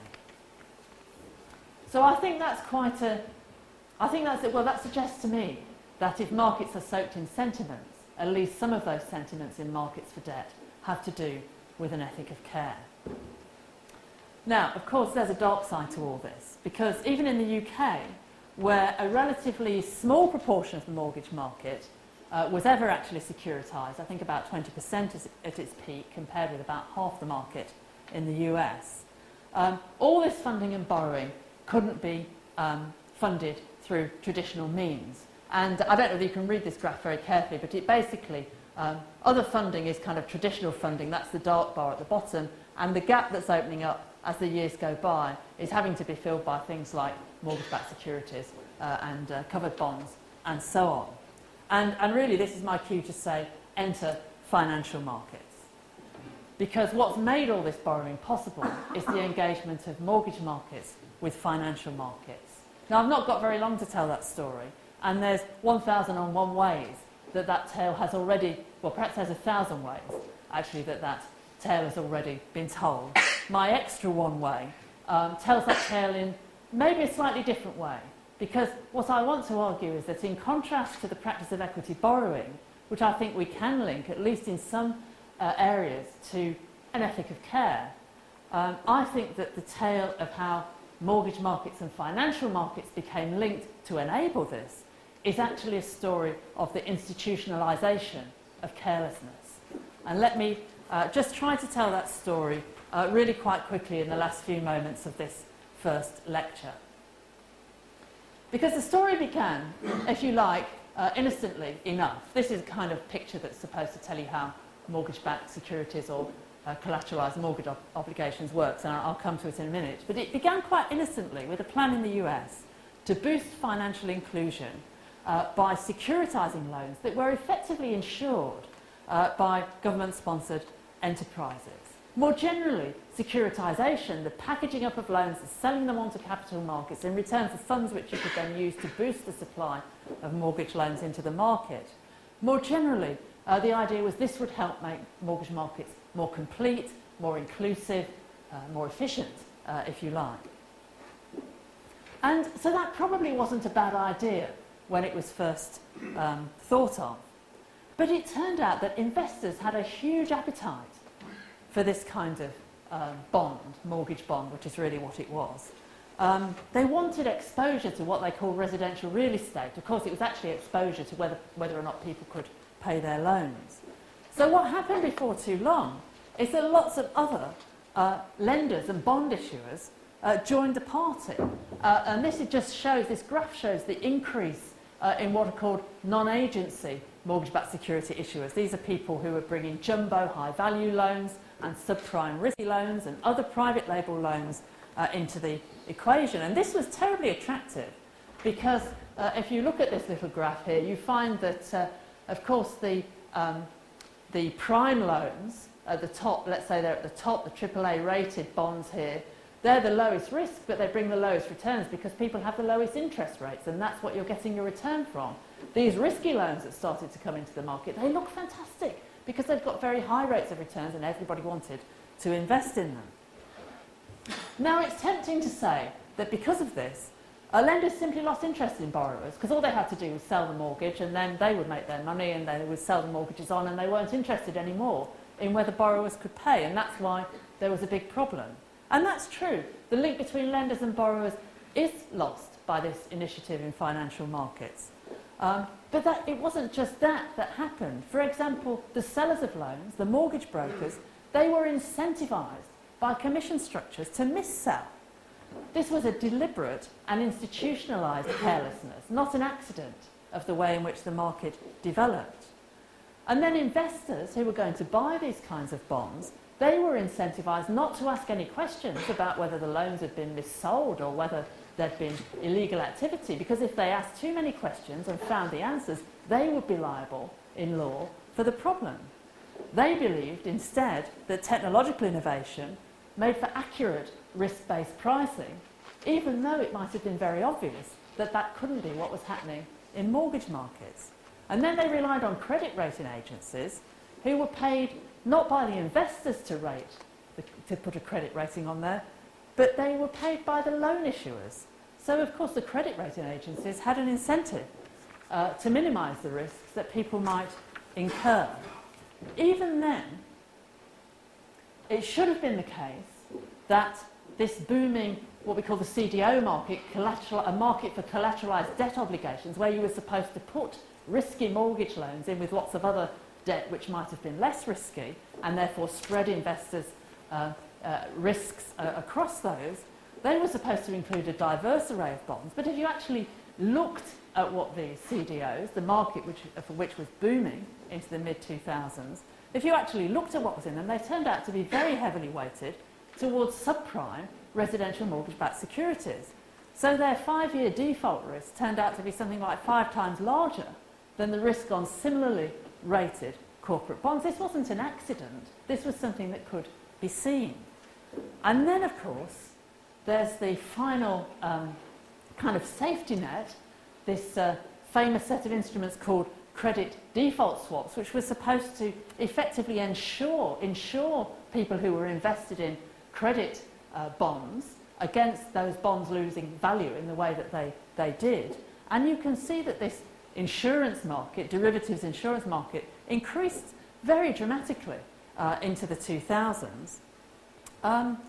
So I think that's quite a, I think that's, well, that suggests to me that if markets are soaked in sentiments, at least some of those sentiments in markets for debt have to do with an ethic of care. Now, of course, there's a dark side to all this, because even in the U K, where a relatively small proportion of the mortgage market uh, was ever actually securitised, I think about twenty percent at its peak, compared with about half the market in the U S, um, all this funding and borrowing couldn't be um, funded through traditional means. And I don't know whether you can read this graph very carefully, but it basically, um, other funding is kind of traditional funding, that's the dark bar at the bottom, and the gap that's opening up as the years go by is having to be filled by things like mortgage-backed securities uh, and uh, covered bonds and so on. And, and really this is my cue to say, enter financial markets. Because what's made all this borrowing possible is the engagement of mortgage markets with financial markets. Now, I've not got very long to tell that story, and there's one thousand and one ways that that tale has already, well, perhaps there's a thousand ways, actually, that that tale has already been told. My extra one way um, tells that tale in maybe a slightly different way, because what I want to argue is that in contrast to the practice of equity borrowing, which I think we can link, at least in some uh, areas, to an ethic of care, um, I think that the tale of how mortgage markets and financial markets became linked to enable this is actually a story of the institutionalisation of carelessness. And let me uh, just try to tell that story uh, really quite quickly in the last few moments of this first lecture. Because the story began, if you like, uh, innocently enough. This is a kind of picture that's supposed to tell you how mortgage-backed securities or uh, collateralised mortgage ob obligations works, and I'll come to it in a minute. But it began quite innocently with a plan in the U S to boost financial inclusion uh, by securitising loans that were effectively insured uh, by government-sponsored enterprises. More generally, securitisation, the packaging up of loans and selling them onto capital markets in return for funds which you could then use to boost the supply of mortgage loans into the market. More generally, uh, the idea was this would help make mortgage markets more complete, more inclusive, uh, more efficient, uh, if you like. And so that probably wasn't a bad idea when it was first um, thought of. But it turned out that investors had a huge appetite for this kind of uh, bond, mortgage bond, which is really what it was. Um, they wanted exposure to what they call residential real estate. Of course, it was actually exposure to whether, whether or not people could pay their loans. So what happened before too long is that lots of other uh, lenders and bond issuers uh, joined the party. Uh, and this it just shows, this graph shows the increase uh, in what are called non-agency mortgage-backed security issuers. These are people who are bringing jumbo high-value loans and subprime risky loans and other private label loans uh, into the equation. And this was terribly attractive because uh, if you look at this little graph here, you find that, uh, of course, the, um, the prime loans at the top, let's say they're at the top, the triple A rated bonds here, they're the lowest risk, but they bring the lowest returns because people have the lowest interest rates, and that's what you're getting your return from. These risky loans that started to come into the market, they look fantastic because they've got very high rates of returns and everybody wanted to invest in them. Now, it's tempting to say that because of this, uh, lenders simply lost interest in borrowers because all they had to do was sell the mortgage and then they would make their money and they would sell the mortgages on, and they weren't interested anymore in whether borrowers could pay, and that's why there was a big problem. And that's true. The link between lenders and borrowers is lost by this initiative in financial markets. Um, but that, it wasn't just that that happened. For example, the sellers of loans, the mortgage brokers, they were incentivised by commission structures to missell. This was a deliberate and institutionalised carelessness, not an accident of the way in which the market developed. And then investors who were going to buy these kinds of bonds, they were incentivised not to ask any questions about whether the loans had been missold or whether there'd been illegal activity, because if they asked too many questions and found the answers, they would be liable in law for the problem. They believed instead that technological innovation made for accurate risk-based pricing, even though it might have been very obvious that that couldn't be what was happening in mortgage markets. And then they relied on credit rating agencies who were paid not by the investors to rate, the, to put a credit rating on there, but they were paid by the loan issuers. So, of course, the credit rating agencies had an incentive uh, to minimise the risks that people might incur. Even then, it should have been the case that this booming, what we call the C D O market, collateral, a market for collateralised debt obligations, where you were supposed to put risky mortgage loans in with lots of other debt which might have been less risky, and therefore spread investors' uh, uh, risks uh, across those, they were supposed to include a diverse array of bonds. But if you actually looked at what the C D Os, the market which, for which was booming into the mid two thousands, if you actually looked at what was in them, they turned out to be very heavily weighted towards subprime residential mortgage-backed securities. So their five-year default risk turned out to be something like five times larger than the risk on similarly rated corporate bonds. This wasn't an accident. This was something that could be seen. And then, of course, there's the final um, kind of safety net, this uh, famous set of instruments called credit default swaps, which was supposed to effectively ensure, ensure people who were invested in credit uh, bonds against those bonds losing value in the way that they, they did. And you can see that this insurance market, derivatives insurance market, increased very dramatically uh, into the two thousands. Um,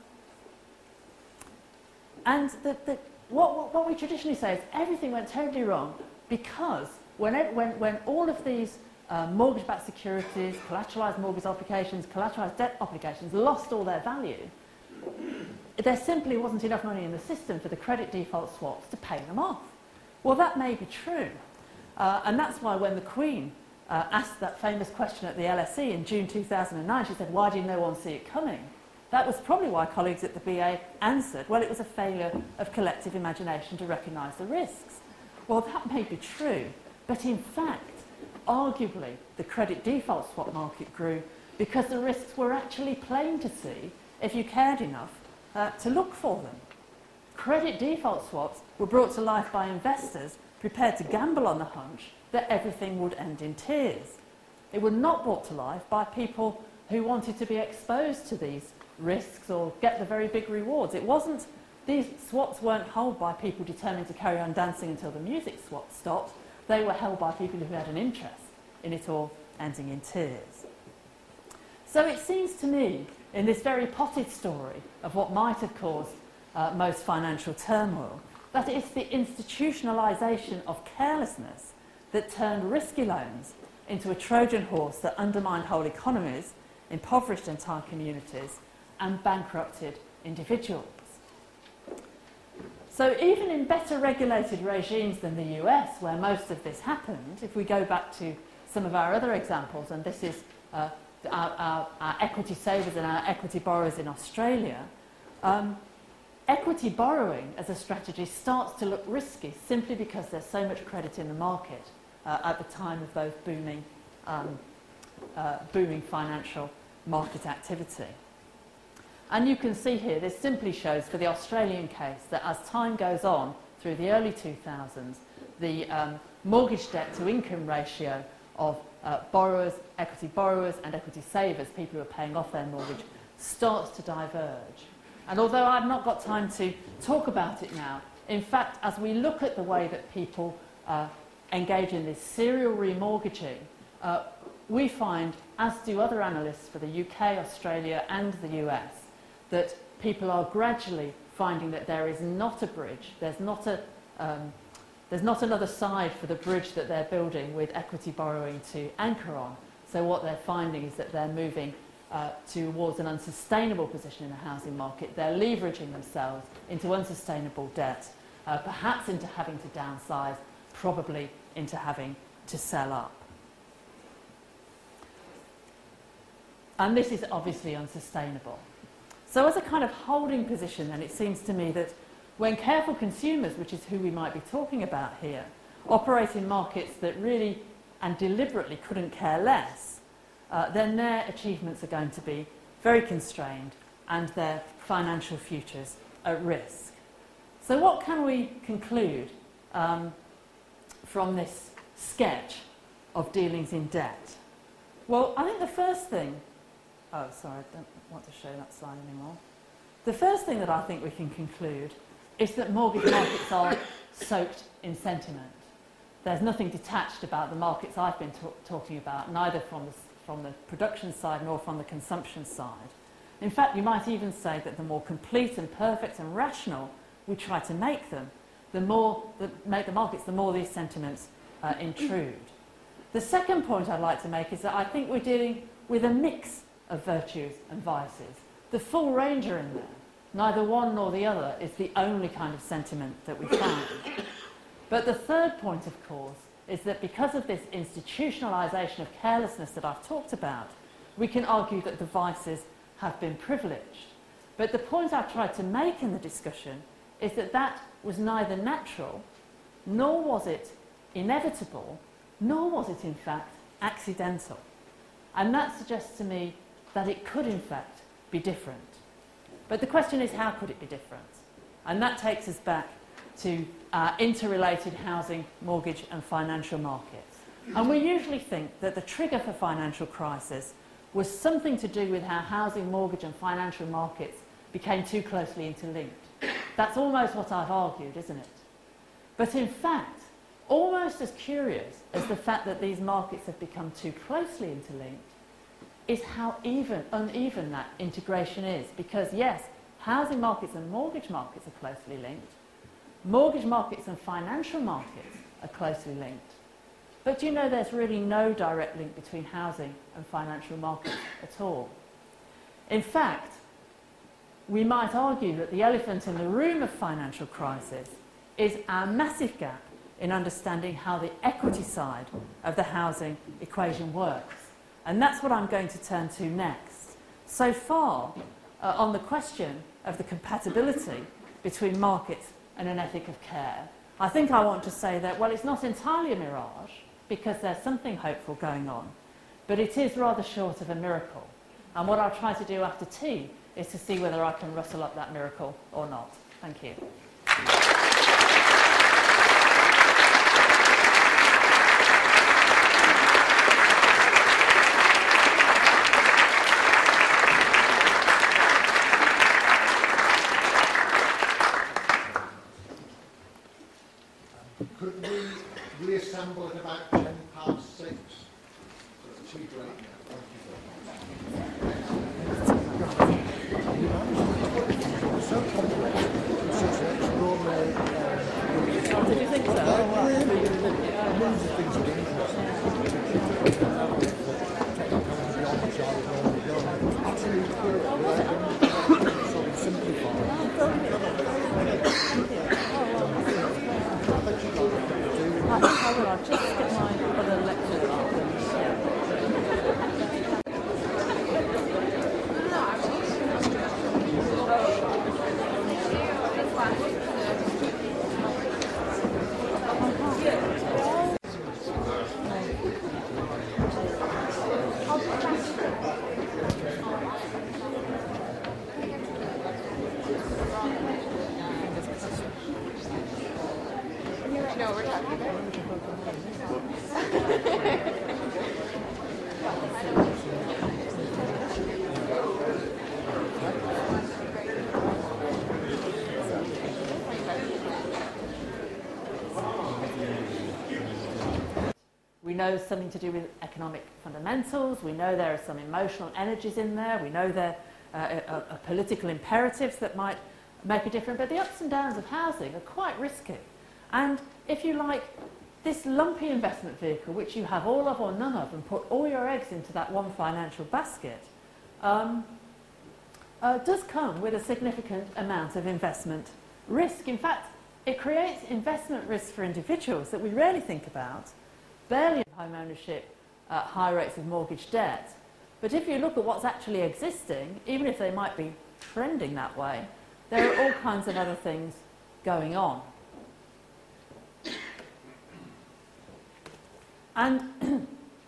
and the, the, what, what we traditionally say is everything went terribly wrong because when, it, when, when all of these uh, mortgage-backed securities, collateralised mortgage obligations, collateralised debt obligations lost all their value, there simply wasn't enough money in the system for the credit default swaps to pay them off. Well, that may be true. Uh, and that's why when the Queen uh, asked that famous question at the L S E in June two thousand nine, she said, why did no one see it coming? That was probably why colleagues at the B A answered, well, it was a failure of collective imagination to recognise the risks. Well, that may be true, but in fact, arguably, the credit default swap market grew because the risks were actually plain to see if you cared enough uh, to look for them. Credit default swaps were brought to life by investors prepared to gamble on the hunch that everything would end in tears. It was not brought to life by people who wanted to be exposed to these risks or get the very big rewards. It wasn't, these swaps weren't held by people determined to carry on dancing until the music swap stopped. They were held by people who had an interest in it all ending in tears. So it seems to me, in this very potted story of what might have caused uh, most financial turmoil, that it's the institutionalisation of carelessness that turned risky loans into a Trojan horse that undermined whole economies, impoverished entire communities, and bankrupted individuals. So even in better regulated regimes than the U S, where most of this happened, if we go back to some of our other examples, and this is uh, our, our, our equity savers and our equity borrowers in Australia, um, equity borrowing as a strategy starts to look risky simply because there's so much credit in the market uh, at the time of those booming, um, uh, booming financial market activity. And you can see here, this simply shows for the Australian case that as time goes on through the early two thousands, the um, mortgage debt to income ratio of uh, borrowers, equity borrowers and equity savers, people who are paying off their mortgage, starts to diverge. And although I've not got time to talk about it now, in fact, as we look at the way that people uh, engage in this serial remortgaging, uh, we find, as do other analysts for the U K, Australia and the U S, that people are gradually finding that there is not a bridge, there's not a um, there's not another side for the bridge that they're building with equity borrowing to anchor on. So what they're finding is that they're moving uh, towards an unsustainable position in the housing market. They're leveraging themselves into unsustainable debt, uh, perhaps into having to downsize, probably into having to sell up. And this is obviously unsustainable. So as a kind of holding position, then, it seems to me that when careful consumers, which is who we might be talking about here, operate in markets that really and deliberately couldn't care less, uh, then their achievements are going to be very constrained and their financial futures at risk. So what can we conclude um, from this sketch of dealings in debt? Well, I think the first thing... Oh, sorry, I don't want to show that slide anymore. The first thing that I think we can conclude is that mortgage markets are soaked in sentiment. There's nothing detached about the markets I've been t- talking about, neither from the, from the production side nor from the consumption side. In fact, you might even say that the more complete and perfect and rational we try to make them, the more that make the markets, the more these sentiments uh, intrude. The second point I'd like to make is that I think we're dealing with a mix of virtues and vices. The full range are in there. Neither one nor the other is the only kind of sentiment that we find. But the third point, of course, is that because of this institutionalisation of carelessness that I've talked about, we can argue that the vices have been privileged. But the point I've tried to make in the discussion is that that was neither natural, nor was it inevitable, nor was it, in fact, accidental. And that suggests to me that it could, in fact, be different. But the question is, how could it be different? And that takes us back to uh, interrelated housing, mortgage and financial markets. And we usually think that the trigger for financial crisis was something to do with how housing, mortgage and financial markets became too closely interlinked. That's almost what I've argued, isn't it? But in fact, almost as curious as the fact that these markets have become too closely interlinked is how even uneven that integration is. Because yes, housing markets and mortgage markets are closely linked. Mortgage markets and financial markets are closely linked. But do you know there's really no direct link between housing and financial markets at all? In fact, we might argue that the elephant in the room of financial crisis is our massive gap in understanding how the equity side of the housing equation works. And that's what I'm going to turn to next. So far, uh, on the question of the compatibility between markets and an ethic of care, I think I want to say that, well, it's not entirely a mirage, because there's something hopeful going on, but it is rather short of a miracle. And what I'll try to do after tea is to see whether I can rustle up that miracle or not. Thank you. Could we reassemble at about ten past six? So tea break now. So complex, such an extraordinary. Uh, Did you think so? Oh, really? Millions of things are interesting. Technology beyond the child normally done. Absolutely correct. Sort of simplified. I think I will. I'll just get my other lecture up. And, yeah. know something to do with economic fundamentals. We know there are some emotional energies in there. We know there uh, are, are political imperatives that might make a difference. But the ups and downs of housing are quite risky. And if you like, this lumpy investment vehicle, which you have all of or none of, and put all your eggs into that one financial basket, um, uh, does come with a significant amount of investment risk. In fact, it creates investment risk for individuals that we rarely think about, barely in home ownership at high rates of mortgage debt. But if you look at what's actually existing, even if they might be trending that way, there are all kinds of other things going on. And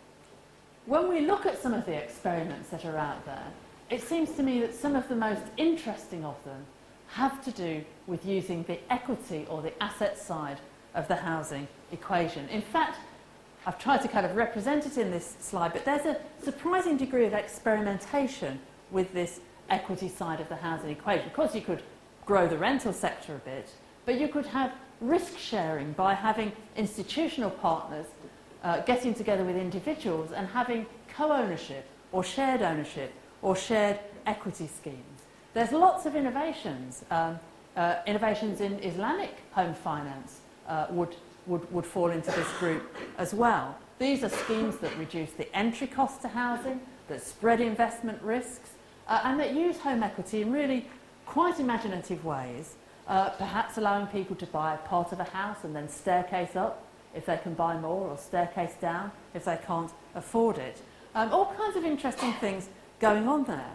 when we look at some of the experiments that are out there, it seems to me that some of the most interesting of them have to do with using the equity or the asset side of the housing equation. In fact, I've tried to kind of represent it in this slide, but there's a surprising degree of experimentation with this equity side of the housing equation. Of course, you could grow the rental sector a bit, but you could have risk sharing by having institutional partners uh, getting together with individuals and having co-ownership or shared ownership or shared equity schemes. There's lots of innovations. Um, uh, innovations in Islamic home finance uh, would, would, would fall into this group as well. These are schemes that reduce the entry cost to housing, that spread investment risks, uh, and that use home equity in really quite imaginative ways, uh, perhaps allowing people to buy part of a house and then staircase up if they can buy more, or staircase down if they can't afford it. Um, all kinds of interesting things going on there.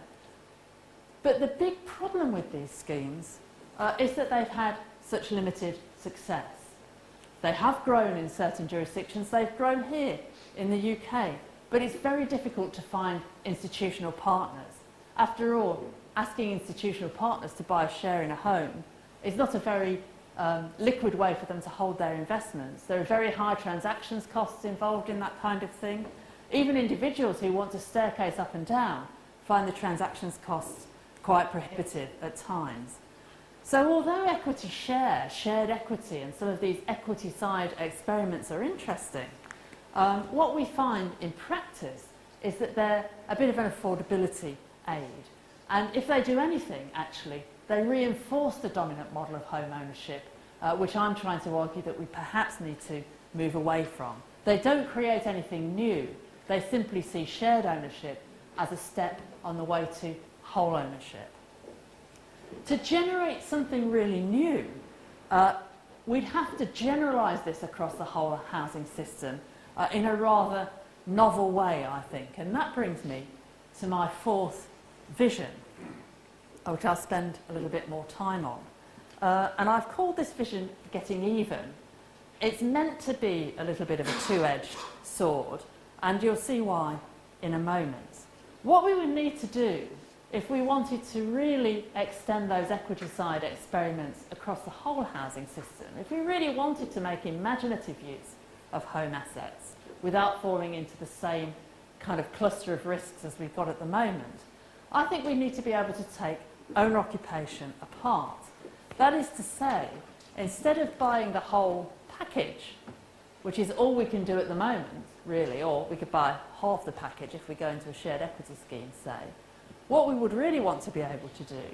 But the big problem with these schemes uh, is that they've had such limited success. They have grown in certain jurisdictions, they've grown here in the U K, but it's very difficult to find institutional partners. After all, asking institutional partners to buy a share in a home is not a very um, liquid way for them to hold their investments. There are very high transactions costs involved in that kind of thing. Even individuals who want to staircase up and down find the transactions costs quite prohibitive at times. So although equity share, shared equity, and some of these equity side experiments are interesting, um, what we find in practice is that they're a bit of an affordability aid. And if they do anything, actually, they reinforce the dominant model of home ownership, uh, which I'm trying to argue that we perhaps need to move away from. They don't create anything new. They simply see shared ownership as a step on the way to whole ownership. To generate something really new, uh, we'd have to generalise this across the whole housing system uh, in a rather novel way, I think. And that brings me to my fourth vision, which I'll spend a little bit more time on. Uh, and I've called this vision Getting Even. It's meant to be a little bit of a two-edged sword, and you'll see why in a moment. What we would need to do if we wanted to really extend those equity side experiments across the whole housing system, if we really wanted to make imaginative use of home assets without falling into the same kind of cluster of risks as we've got at the moment, I think we need to be able to take owner occupation apart. That is to say, instead of buying the whole package, which is all we can do at the moment, really, or we could buy half the package if we go into a shared equity scheme, say, what we would really want to be able to do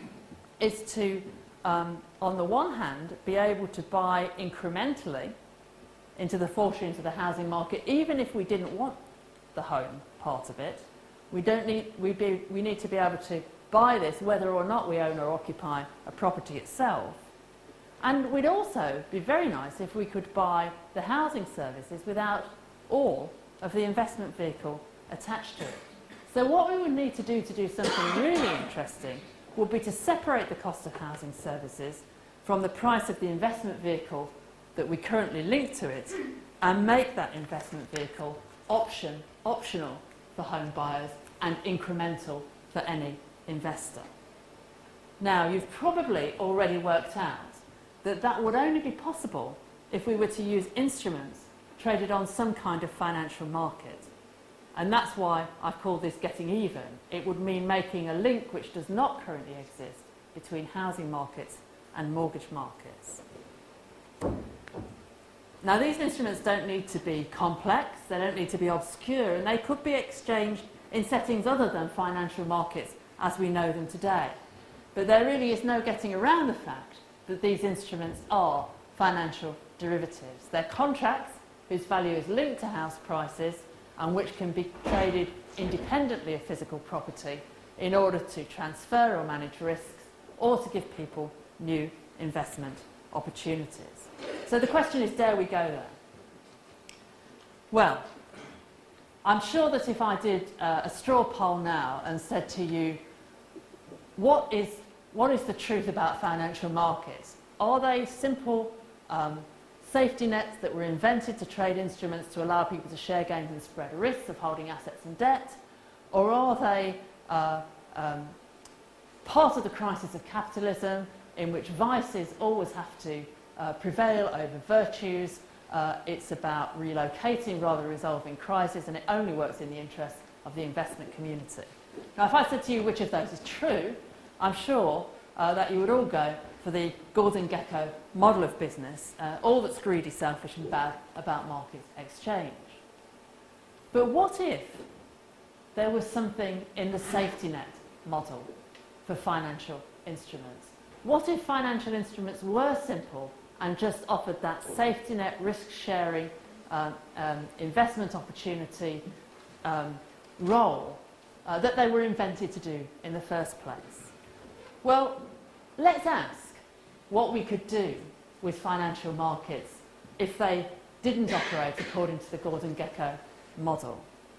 is to, um, on the one hand, be able to buy incrementally into the fortunes of the housing market, even if we didn't want the home part of it. We don't need, we, be, we need to be able to buy this whether or not we own or occupy a property itself. And we'd also be very nice if we could buy the housing services without all of the investment vehicle attached to it. So what we would need to do to do something really interesting would be to separate the cost of housing services from the price of the investment vehicle that we currently link to it, and make that investment vehicle option, optional for home buyers and incremental for any investor. Now, you've probably already worked out that that would only be possible if we were to use instruments traded on some kind of financial market. And that's why I've called this Getting Even. It would mean making a link which does not currently exist between housing markets and mortgage markets. Now, these instruments don't need to be complex, they don't need to be obscure, and they could be exchanged in settings other than financial markets as we know them today. But there really is no getting around the fact that these instruments are financial derivatives. They're contracts whose value is linked to house prices and which can be traded independently of physical property in order to transfer or manage risks or to give people new investment opportunities. So the question is, dare we go there? Well, I'm sure that if I did uh, a straw poll now and said to you, what is, what is the truth about financial markets? Are they simple um, safety nets that were invented to trade instruments to allow people to share gains and spread risks of holding assets and debt? Or are they uh, um, part of the crisis of capitalism in which vices always have to uh, prevail over virtues? Uh, it's about relocating rather than resolving crises, and it only works in the interest of the investment community. Now, if I said to you which of those is true, I'm sure uh, that you would all go for the Gordon-Gekko model of business, uh, all that's greedy, selfish and bad about market exchange. But what if there was something in the safety net model for financial instruments? What if financial instruments were simple and just offered that safety net, risk-sharing, um, um, investment opportunity um, role uh, that they were invented to do in the first place? Well, let's ask what we could do with financial markets if they didn't operate according to the Gordon-Gekko model.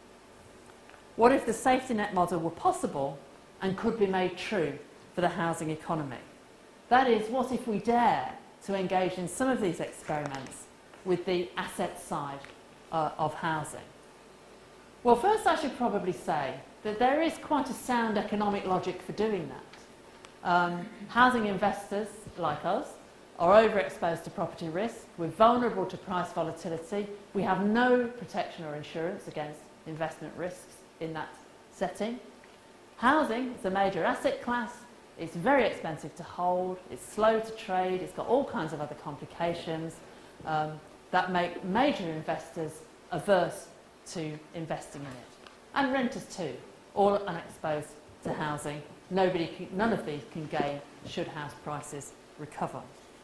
What if the safety net model were possible and could be made true for the housing economy? That is, what if we dare to engage in some of these experiments with the asset side uh, of housing? Well, first I should probably say that there is quite a sound economic logic for doing that. Um, housing investors, like us, are overexposed to property risk. We're vulnerable to price volatility. We have no protection or insurance against investment risks in that setting. Housing is a major asset class. It's very expensive to hold, it's slow to trade, it's got all kinds of other complications um, that make major investors averse to investing in it. And renters too, all unexposed to housing. Nobody can, none of these can gain should house prices recover.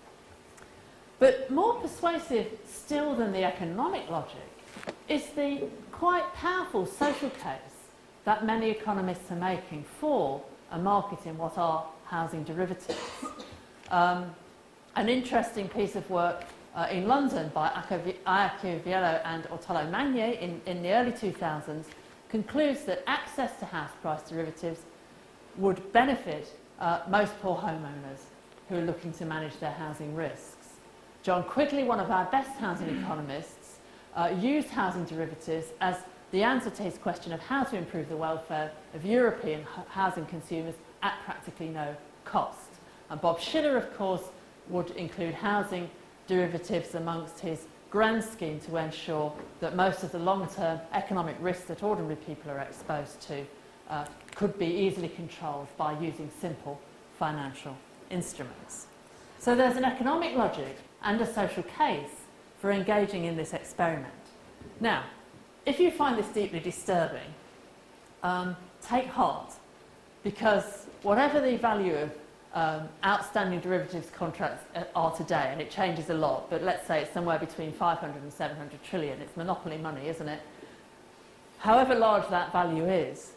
But more persuasive still than the economic logic is the quite powerful social case that many economists are making for a market in what are housing derivatives. Um, an interesting piece of work uh, in London by Iacoviello and Ortolo Magnier in, in the early two thousands concludes that access to house price derivatives would benefit uh, most poor homeowners who are looking to manage their housing risks. John Quigley, one of our best housing economists, uh, used housing derivatives as the answer to his question of how to improve the welfare of European housing consumers at practically no cost. And Bob Schiller, of course, would include housing derivatives amongst his grand scheme to ensure that most of the long-term economic risks that ordinary people are exposed to uh, could be easily controlled by using simple financial instruments. So there's an economic logic and a social case for engaging in this experiment. Now, if you find this deeply disturbing, um, take heart, because whatever the value of um, outstanding derivatives contracts are today, and it changes a lot, but let's say it's somewhere between five hundred and seven hundred trillion, it's monopoly money, isn't it? However large that value is,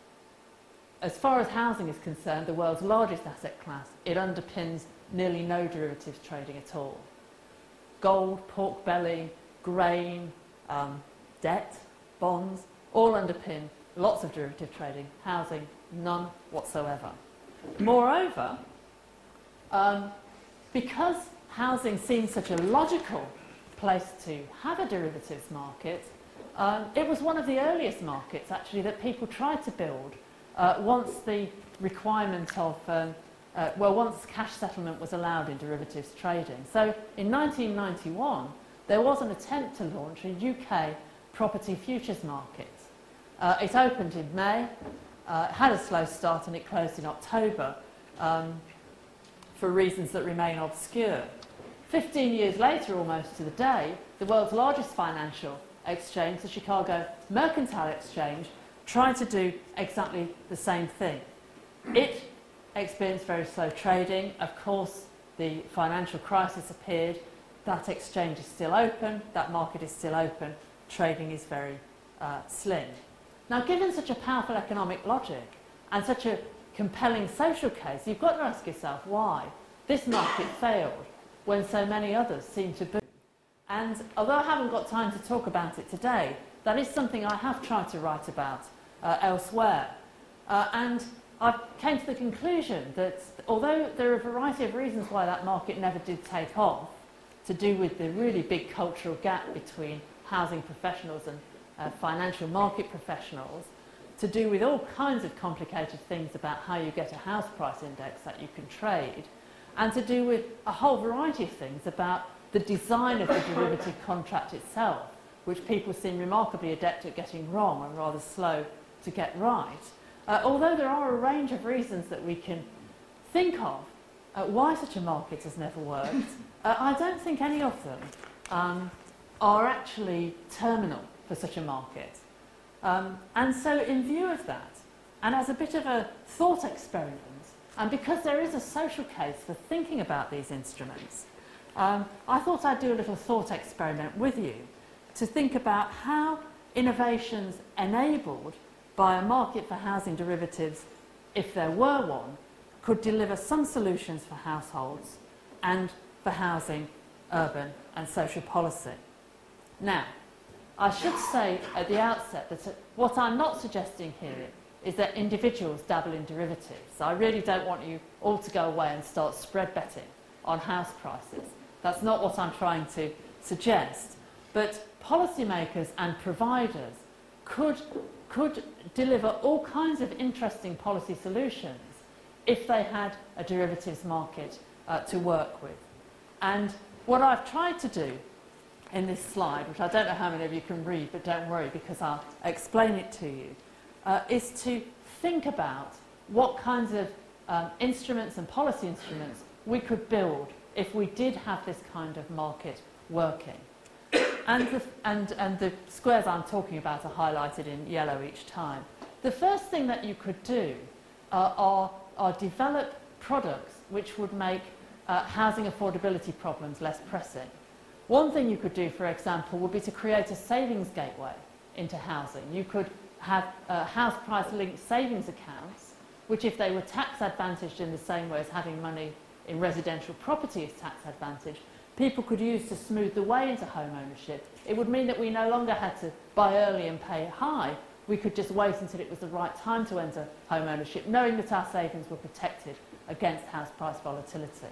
as far as housing is concerned, the world's largest asset class, it underpins nearly no derivatives trading at all. Gold, pork belly, grain, um, debt, bonds, all underpin lots of derivative trading. Housing, none whatsoever. Moreover, um, because housing seems such a logical place to have a derivatives market, um, it was one of the earliest markets, actually, that people tried to build uh, once the requirement of, um, uh, well, once cash settlement was allowed in derivatives trading. So in nineteen ninety-one, there was an attempt to launch a U K property futures market. Uh, it opened in May, uh, had a slow start, and it closed in October um, for reasons that remain obscure. fifteen years later, almost to the day, the world's largest financial exchange, the Chicago Mercantile Exchange, tried to do exactly the same thing. It experienced very slow trading. Of course, the financial crisis appeared. That exchange is still open. That market is still open. Trading is very uh, slim. Now, given such a powerful economic logic and such a compelling social case, you've got to ask yourself why this market failed when so many others seem to boom. And although I haven't got time to talk about it today, that is something I have tried to write about uh, elsewhere. Uh, and I came to the conclusion that although there are a variety of reasons why that market never did take off, to do with the really big cultural gap between housing professionals and uh, financial market professionals, to do with all kinds of complicated things about how you get a house price index that you can trade, and to do with a whole variety of things about the design of the derivative contract itself, which people seem remarkably adept at getting wrong and rather slow to get right. Uh, although there are a range of reasons that we can think of uh, why such a market has never worked, uh, I don't think any of them um, are actually terminal for such a market. Um, and so in view of that, and as a bit of a thought experiment, and because there is a social case for thinking about these instruments, um, I thought I'd do a little thought experiment with you to think about how innovations enabled by a market for housing derivatives, if there were one, could deliver some solutions for households and for housing, urban and social policy. Now, I should say at the outset that what I'm not suggesting here is that individuals dabble in derivatives. I really don't want you all to go away and start spread betting on house prices. That's not what I'm trying to suggest. But policymakers and providers could, could deliver all kinds of interesting policy solutions if they had a derivatives market uh, to work with. And what I've tried to do in this slide, which I don't know how many of you can read, but don't worry because I'll explain it to you, uh, is to think about what kinds of um, instruments and policy instruments we could build if we did have this kind of market working. And the, and, and the squares I'm talking about are highlighted in yellow each time. The first thing that you could do uh, are, are develop products which would make uh, housing affordability problems less pressing. One thing you could do, for example, would be to create a savings gateway into housing. You could have uh, house price linked savings accounts, which if they were tax advantaged in the same way as having money in residential property is tax advantaged, people could use to smooth the way into home ownership. It would mean that we no longer had to buy early and pay high. We could just wait until it was the right time to enter home ownership, knowing that our savings were protected against house price volatility.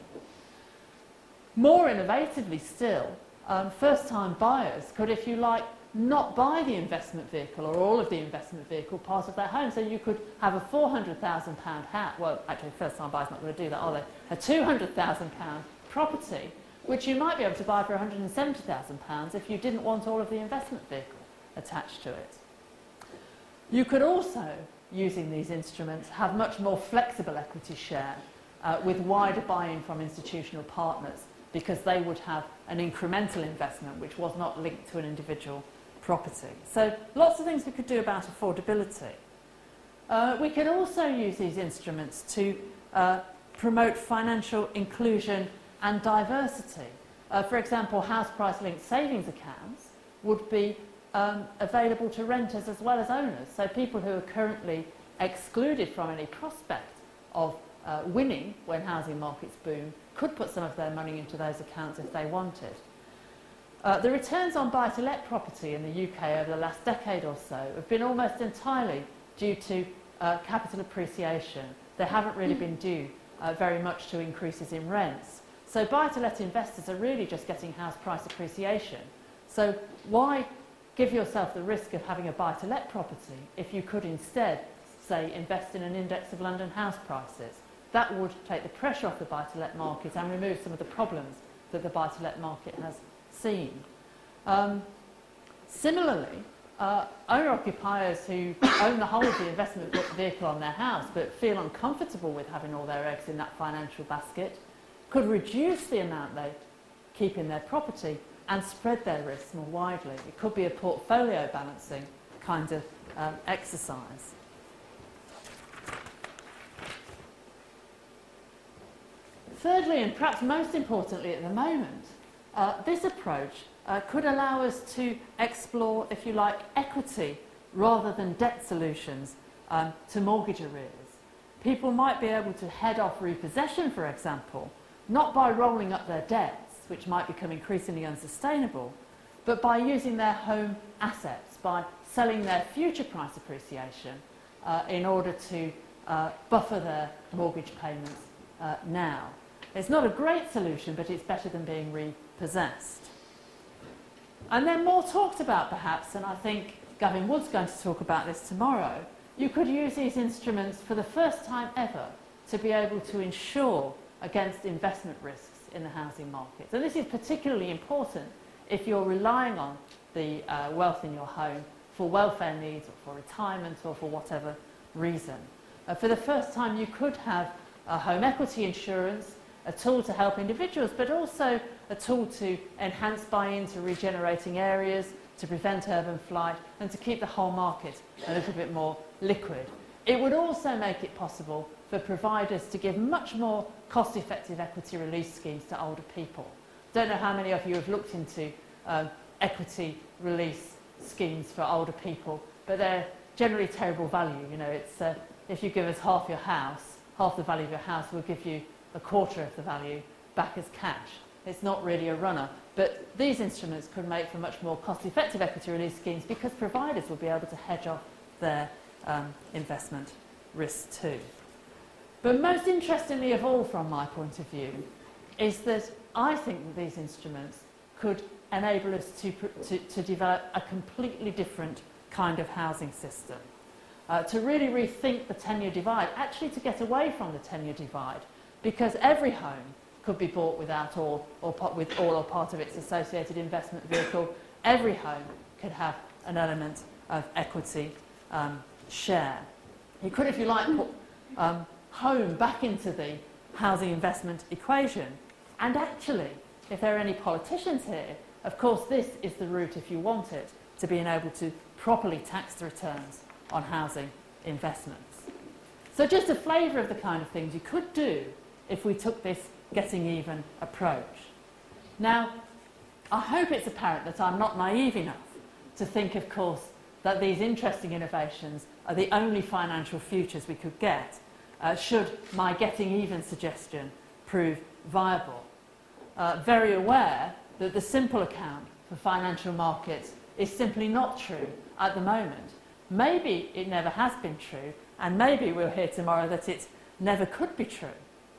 More innovatively still, um, first-time buyers could, if you like, not buy the investment vehicle or all of the investment vehicle part of their home. So you could have a four hundred thousand pound house, well, actually first-time buyers not going to do that, are they? A two hundred thousand pound property, which you might be able to buy for one hundred seventy thousand pounds if you didn't want all of the investment vehicle attached to it. You could also, using these instruments, have much more flexible equity share uh, with wider buy-in from institutional partners, because they would have an incremental investment which was not linked to an individual property. So lots of things we could do about affordability. Uh, we could also use these instruments to uh, promote financial inclusion and diversity. Uh, for example, house price linked savings accounts would be um, available to renters as well as owners. So people who are currently excluded from any prospect of uh, winning when housing markets boom could put some of their money into those accounts if they wanted. Uh, the returns on buy-to-let property in the U K over the last decade or so have been almost entirely due to uh, capital appreciation. They haven't really been due uh, very much to increases in rents. So buy-to-let investors are really just getting house price appreciation. So why give yourself the risk of having a buy-to-let property if you could instead, say, invest in an index of London house prices? That would take the pressure off the buy-to-let market and remove some of the problems that the buy-to-let market has seen. Um, similarly, uh, owner-occupiers who own the whole of the investment vehicle on their house but feel uncomfortable with having all their eggs in that financial basket could reduce the amount they keep in their property and spread their risks more widely. It could be a portfolio balancing kind of um, exercise. Thirdly, and perhaps most importantly at the moment, uh, this approach uh, could allow us to explore, if you like, equity rather than debt solutions um, to mortgage arrears. People might be able to head off repossession, for example, not by rolling up their debts, which might become increasingly unsustainable, but by using their home assets, by selling their future price appreciation uh, in order to uh, buffer their mortgage payments uh, now. It's not a great solution, but it's better than being repossessed. And then more talked about perhaps, and I think Gavin Wood's going to talk about this tomorrow, you could use these instruments for the first time ever to be able to insure against investment risks in the housing market. So this is particularly important if you're relying on the uh, wealth in your home for welfare needs or for retirement or for whatever reason. Uh, for the first time you could have a home equity insurance, a tool to help individuals, but also a tool to enhance buy-in to regenerating areas, to prevent urban flight, and to keep the whole market a little bit more liquid. It would also make it possible for providers to give much more cost-effective equity release schemes to older people. Don't know how many of you have looked into um, equity release schemes for older people, but they're generally terrible value. You know, it's uh, if you give us half your house, half the value of your house, we'll give you a quarter of the value back as cash. It's not really a runner, but these instruments could make for much more cost-effective equity release schemes because providers will be able to hedge off their um, investment risks too. But most interestingly of all from my point of view is that I think that these instruments could enable us to, to, to develop a completely different kind of housing system, uh, to really rethink the tenure divide, actually to get away from the tenure divide, because every home could be bought without all or part, with all or part of its associated investment vehicle. Every home could have an element of equity um, share. You could, if you like, put um, home back into the housing investment equation. And actually, if there are any politicians here, of course this is the route, if you want it, to being able to properly tax the returns on housing investments. So just a flavour of the kind of things you could do if we took this getting even approach. Now, I hope it's apparent that I'm not naive enough to think, of course, that these interesting innovations are the only financial futures we could get, uh, should my getting even suggestion prove viable. Uh, very aware that the simple account for financial markets is simply not true at the moment. Maybe it never has been true, and maybe we'll hear tomorrow that it never could be true.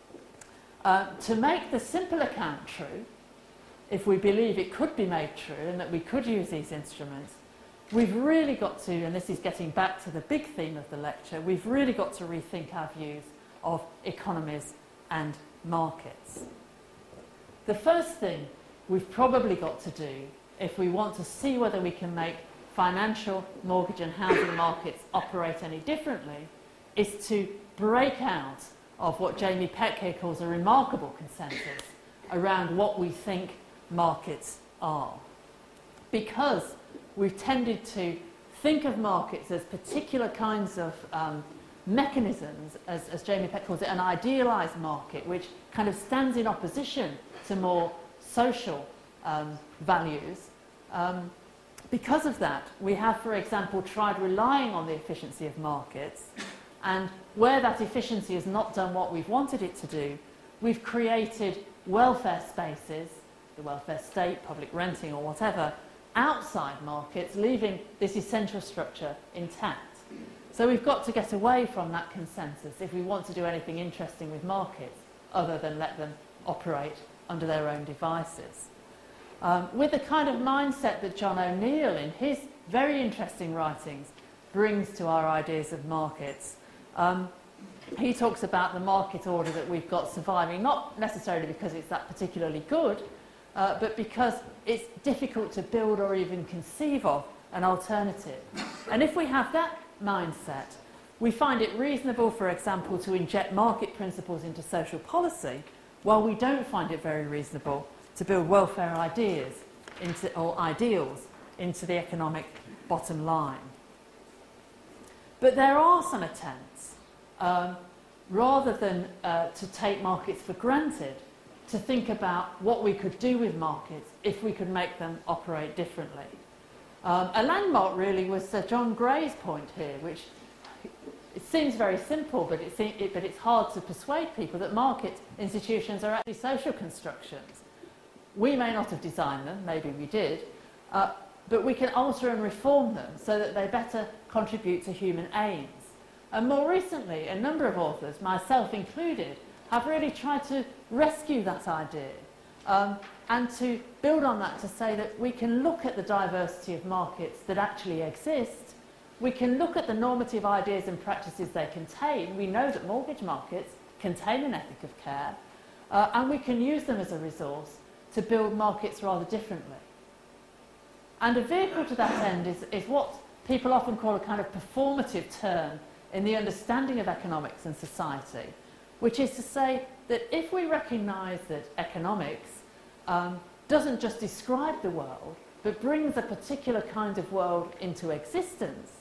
Uh, to make the simple account true, if we believe it could be made true and that we could use these instruments, we've really got to, and this is getting back to the big theme of the lecture, we've really got to rethink our views of economies and markets. The first thing we've probably got to do, if we want to see whether we can make financial, mortgage and housing markets operate any differently, is to break out of what Jamie Peck here calls a remarkable consensus around what we think markets are. Because we've tended to think of markets as particular kinds of um, mechanisms, as, as Jamie Peck calls it, an idealised market, which kind of stands in opposition to more social um, values. Um, because of that, we have, for example, tried relying on the efficiency of markets, and where that efficiency has not done what we've wanted it to do, we've created welfare spaces, the welfare state, public renting or whatever, outside markets, leaving this essential structure intact. So we've got to get away from that consensus if we want to do anything interesting with markets, other than let them operate under their own devices. Um, with the kind of mindset that John O'Neill, in his very interesting writings, brings to our ideas of markets. Um, he talks about the market order that we've got surviving, not necessarily because it's that particularly good, uh, but because it's difficult to build or even conceive of an alternative. And if we have that mindset, we find it reasonable, for example, to inject market principles into social policy, while we don't find it very reasonable to build welfare ideas into, or ideals into the economic bottom line. But there are some attempts, um, rather than uh, to take markets for granted, to think about what we could do with markets if we could make them operate differently. Um, a landmark really was Sir John Gray's point here, which it seems very simple, but, it seem, it, but it's hard to persuade people that market institutions are actually social constructions. We may not have designed them, maybe we did, uh, but we can alter and reform them so that they better contribute to human aims. And more recently, a number of authors, myself included, have really tried to rescue that idea um, and to build on that to say that we can look at the diversity of markets that actually exist. We can look at the normative ideas and practices they contain. We know that mortgage markets contain an ethic of care, uh, and we can use them as a resource to build markets rather differently. And a vehicle to that end is, is what people often call a kind of performative turn in the understanding of economics and society, which is to say that if we recognise that economics um, doesn't just describe the world, but brings a particular kind of world into existence,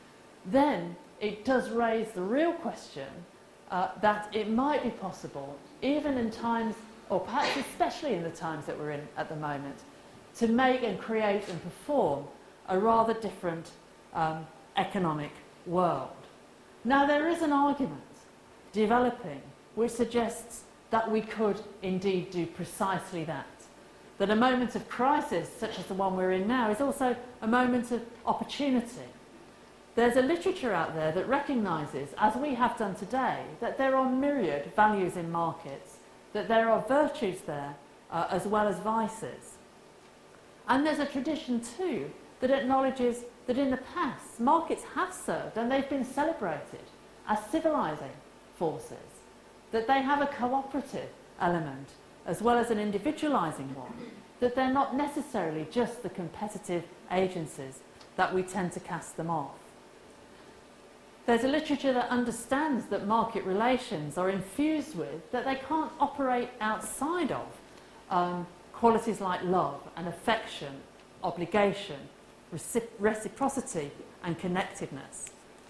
then it does raise the real question uh, that it might be possible, even in times, or perhaps especially in the times that we're in at the moment, to make and create and perform a rather different um, economic world. Now, there is an argument developing which suggests that we could indeed do precisely that. That a moment of crisis, such as the one we're in now, is also a moment of opportunity. There's a literature out there that recognises, as we have done today, that there are myriad values in markets, that there are virtues there uh, as well as vices. And there's a tradition too that acknowledges that in the past markets have served and they've been celebrated as civilising forces, that they have a cooperative element as well as an individualising one, that they're not necessarily just the competitive agencies that we tend to cast them off. There's a literature that understands that market relations are infused with, that they can't operate outside of um, qualities like love and affection, obligation, recipro- reciprocity and connectedness.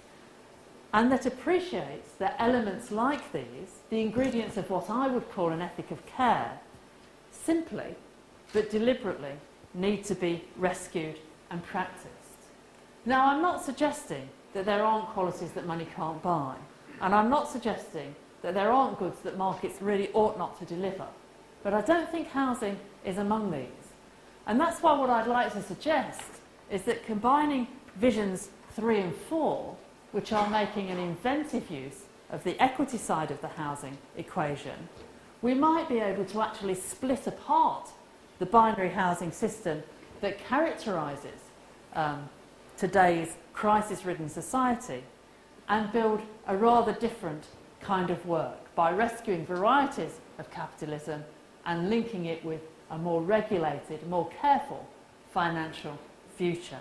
And that appreciates that elements like these, the ingredients of what I would call an ethic of care, simply but deliberately need to be rescued and practiced. Now, I'm not suggesting that there aren't qualities that money can't buy, and I'm not suggesting that there aren't goods that markets really ought not to deliver, but I don't think housing is among these. And that's why what I'd like to suggest is that combining visions three and four, which are making an inventive use of the equity side of the housing equation, we might be able to actually split apart the binary housing system that characterises um, today's crisis-ridden society and build a rather different kind of work by rescuing varieties of capitalism and linking it with a more regulated, more careful financial future.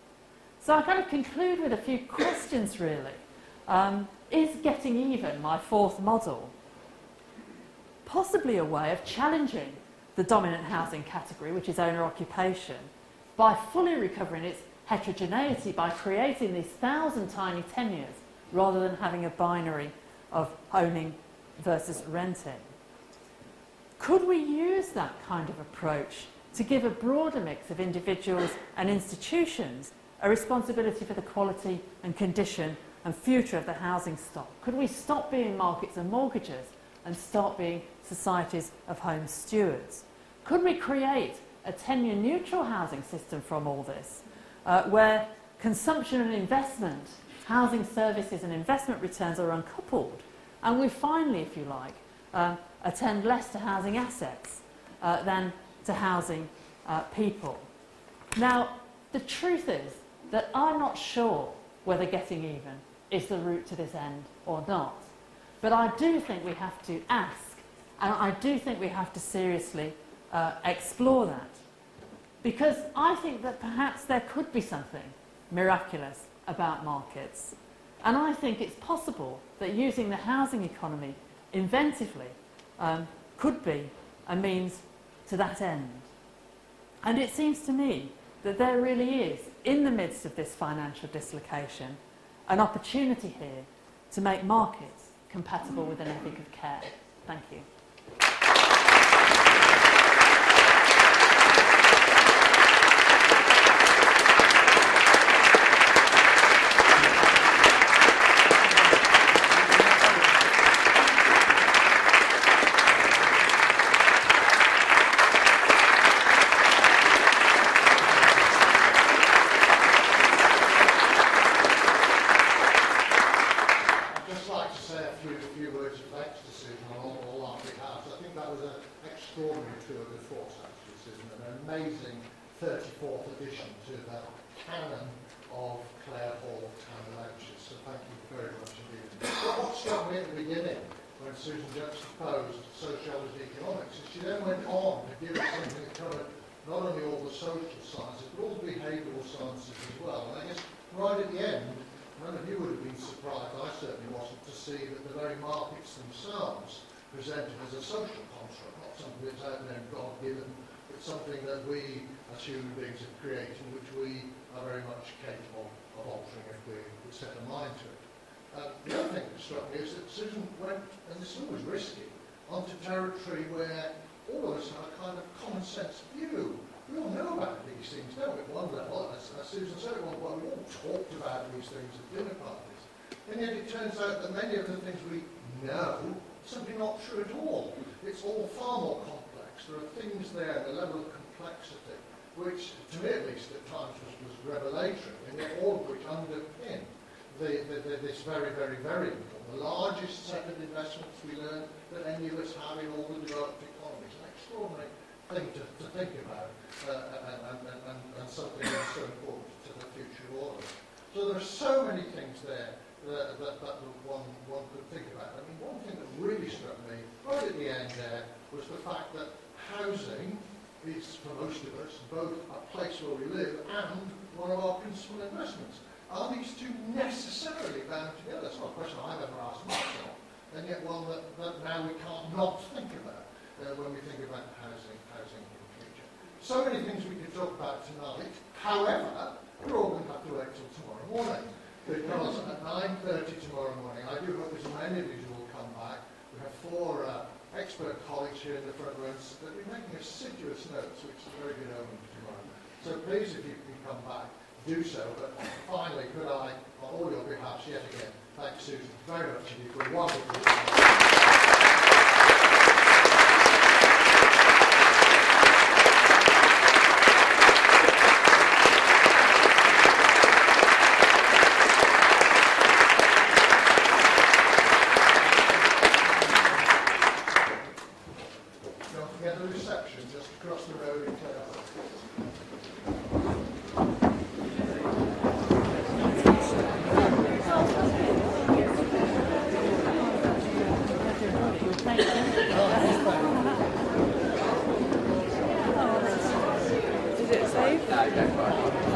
So I kind of conclude with a few questions, really. Um, is getting even, my fourth model, possibly a way of challenging the dominant housing category, which is owner-occupation, by fully recovering its heterogeneity, by creating these thousand tiny tenures, rather than having a binary of owning versus renting? Could we use that kind of approach to give a broader mix of individuals and institutions a responsibility for the quality and condition and future of the housing stock? Could we stop being markets and mortgagers and start being societies of home stewards? Could we create a tenure-neutral housing system from all this, uh, where consumption and investment, housing services and investment returns are uncoupled, and we finally, if you like, uh, attend less to housing assets uh, than to housing uh, people? Now, the truth is that I'm not sure whether getting even is the route to this end or not. But I do think we have to ask, and I do think we have to seriously uh, explore that. Because I think that perhaps there could be something miraculous about markets. And I think it's possible that using the housing economy inventively um, could be a means to that end. And it seems to me that there really is, in the midst of this financial dislocation, an opportunity here to make markets compatible with an ethic of care. Thank you. thirty-fourth edition to the canon of Clare Hall Town Lectures, so thank you very much indeed. What struck me at the beginning when Susan juxtaposed sociology and economics is she then went on to give us something that covered not only all the social sciences but all the behavioural sciences as well. And I guess right at the end, none of you would have been surprised, I certainly wasn't, to see that the very markets themselves presented as a social construct, not something that's out there and God-given, but something that we as human beings have created, which we are very much capable of altering if we would set a mind to it. Uh, the other thing that struck me is that Susan went, and this is always risky, onto territory where all of us have a kind of common sense view. We all know about these things, don't we, at one level, as, as Susan said at one point, we all talked about these things at dinner parties. And yet it turns out that many of the things we know are simply not true at all. It's all far more complex. There are things there, the level of complexity, which, to me at least, at times was, was revelatory, and yet all of which underpin the, the, the, this very, very, very important, the largest set of investments we learn that any of us have in all the developed economies. An extraordinary thing to, to think about, uh, and, and, and, and something that's so important to the future of all of us. So there are so many things there that, that, that one, one could think about. I mean, one thing that really struck me right at the end there was the fact that housing is, for most of us, both a place where we live and one of our principal investments. Are these two necessarily bound together? That's not a question I've ever asked myself, and yet one that, that now we can't not think about uh, when we think about housing, housing in the future. So many things we could talk about tonight. However, we're all going to have to wait till tomorrow morning, because at nine thirty tomorrow morning, I do hope as many of you will come back. We have four uh, expert colleagues here in the front rows that will be making assiduous notes, which is a very good omen for tomorrow. So please, if you can come back, do so. But finally, could I, on all your behalfs, yet again, thank Susan very much indeed for a wonderful Did it save?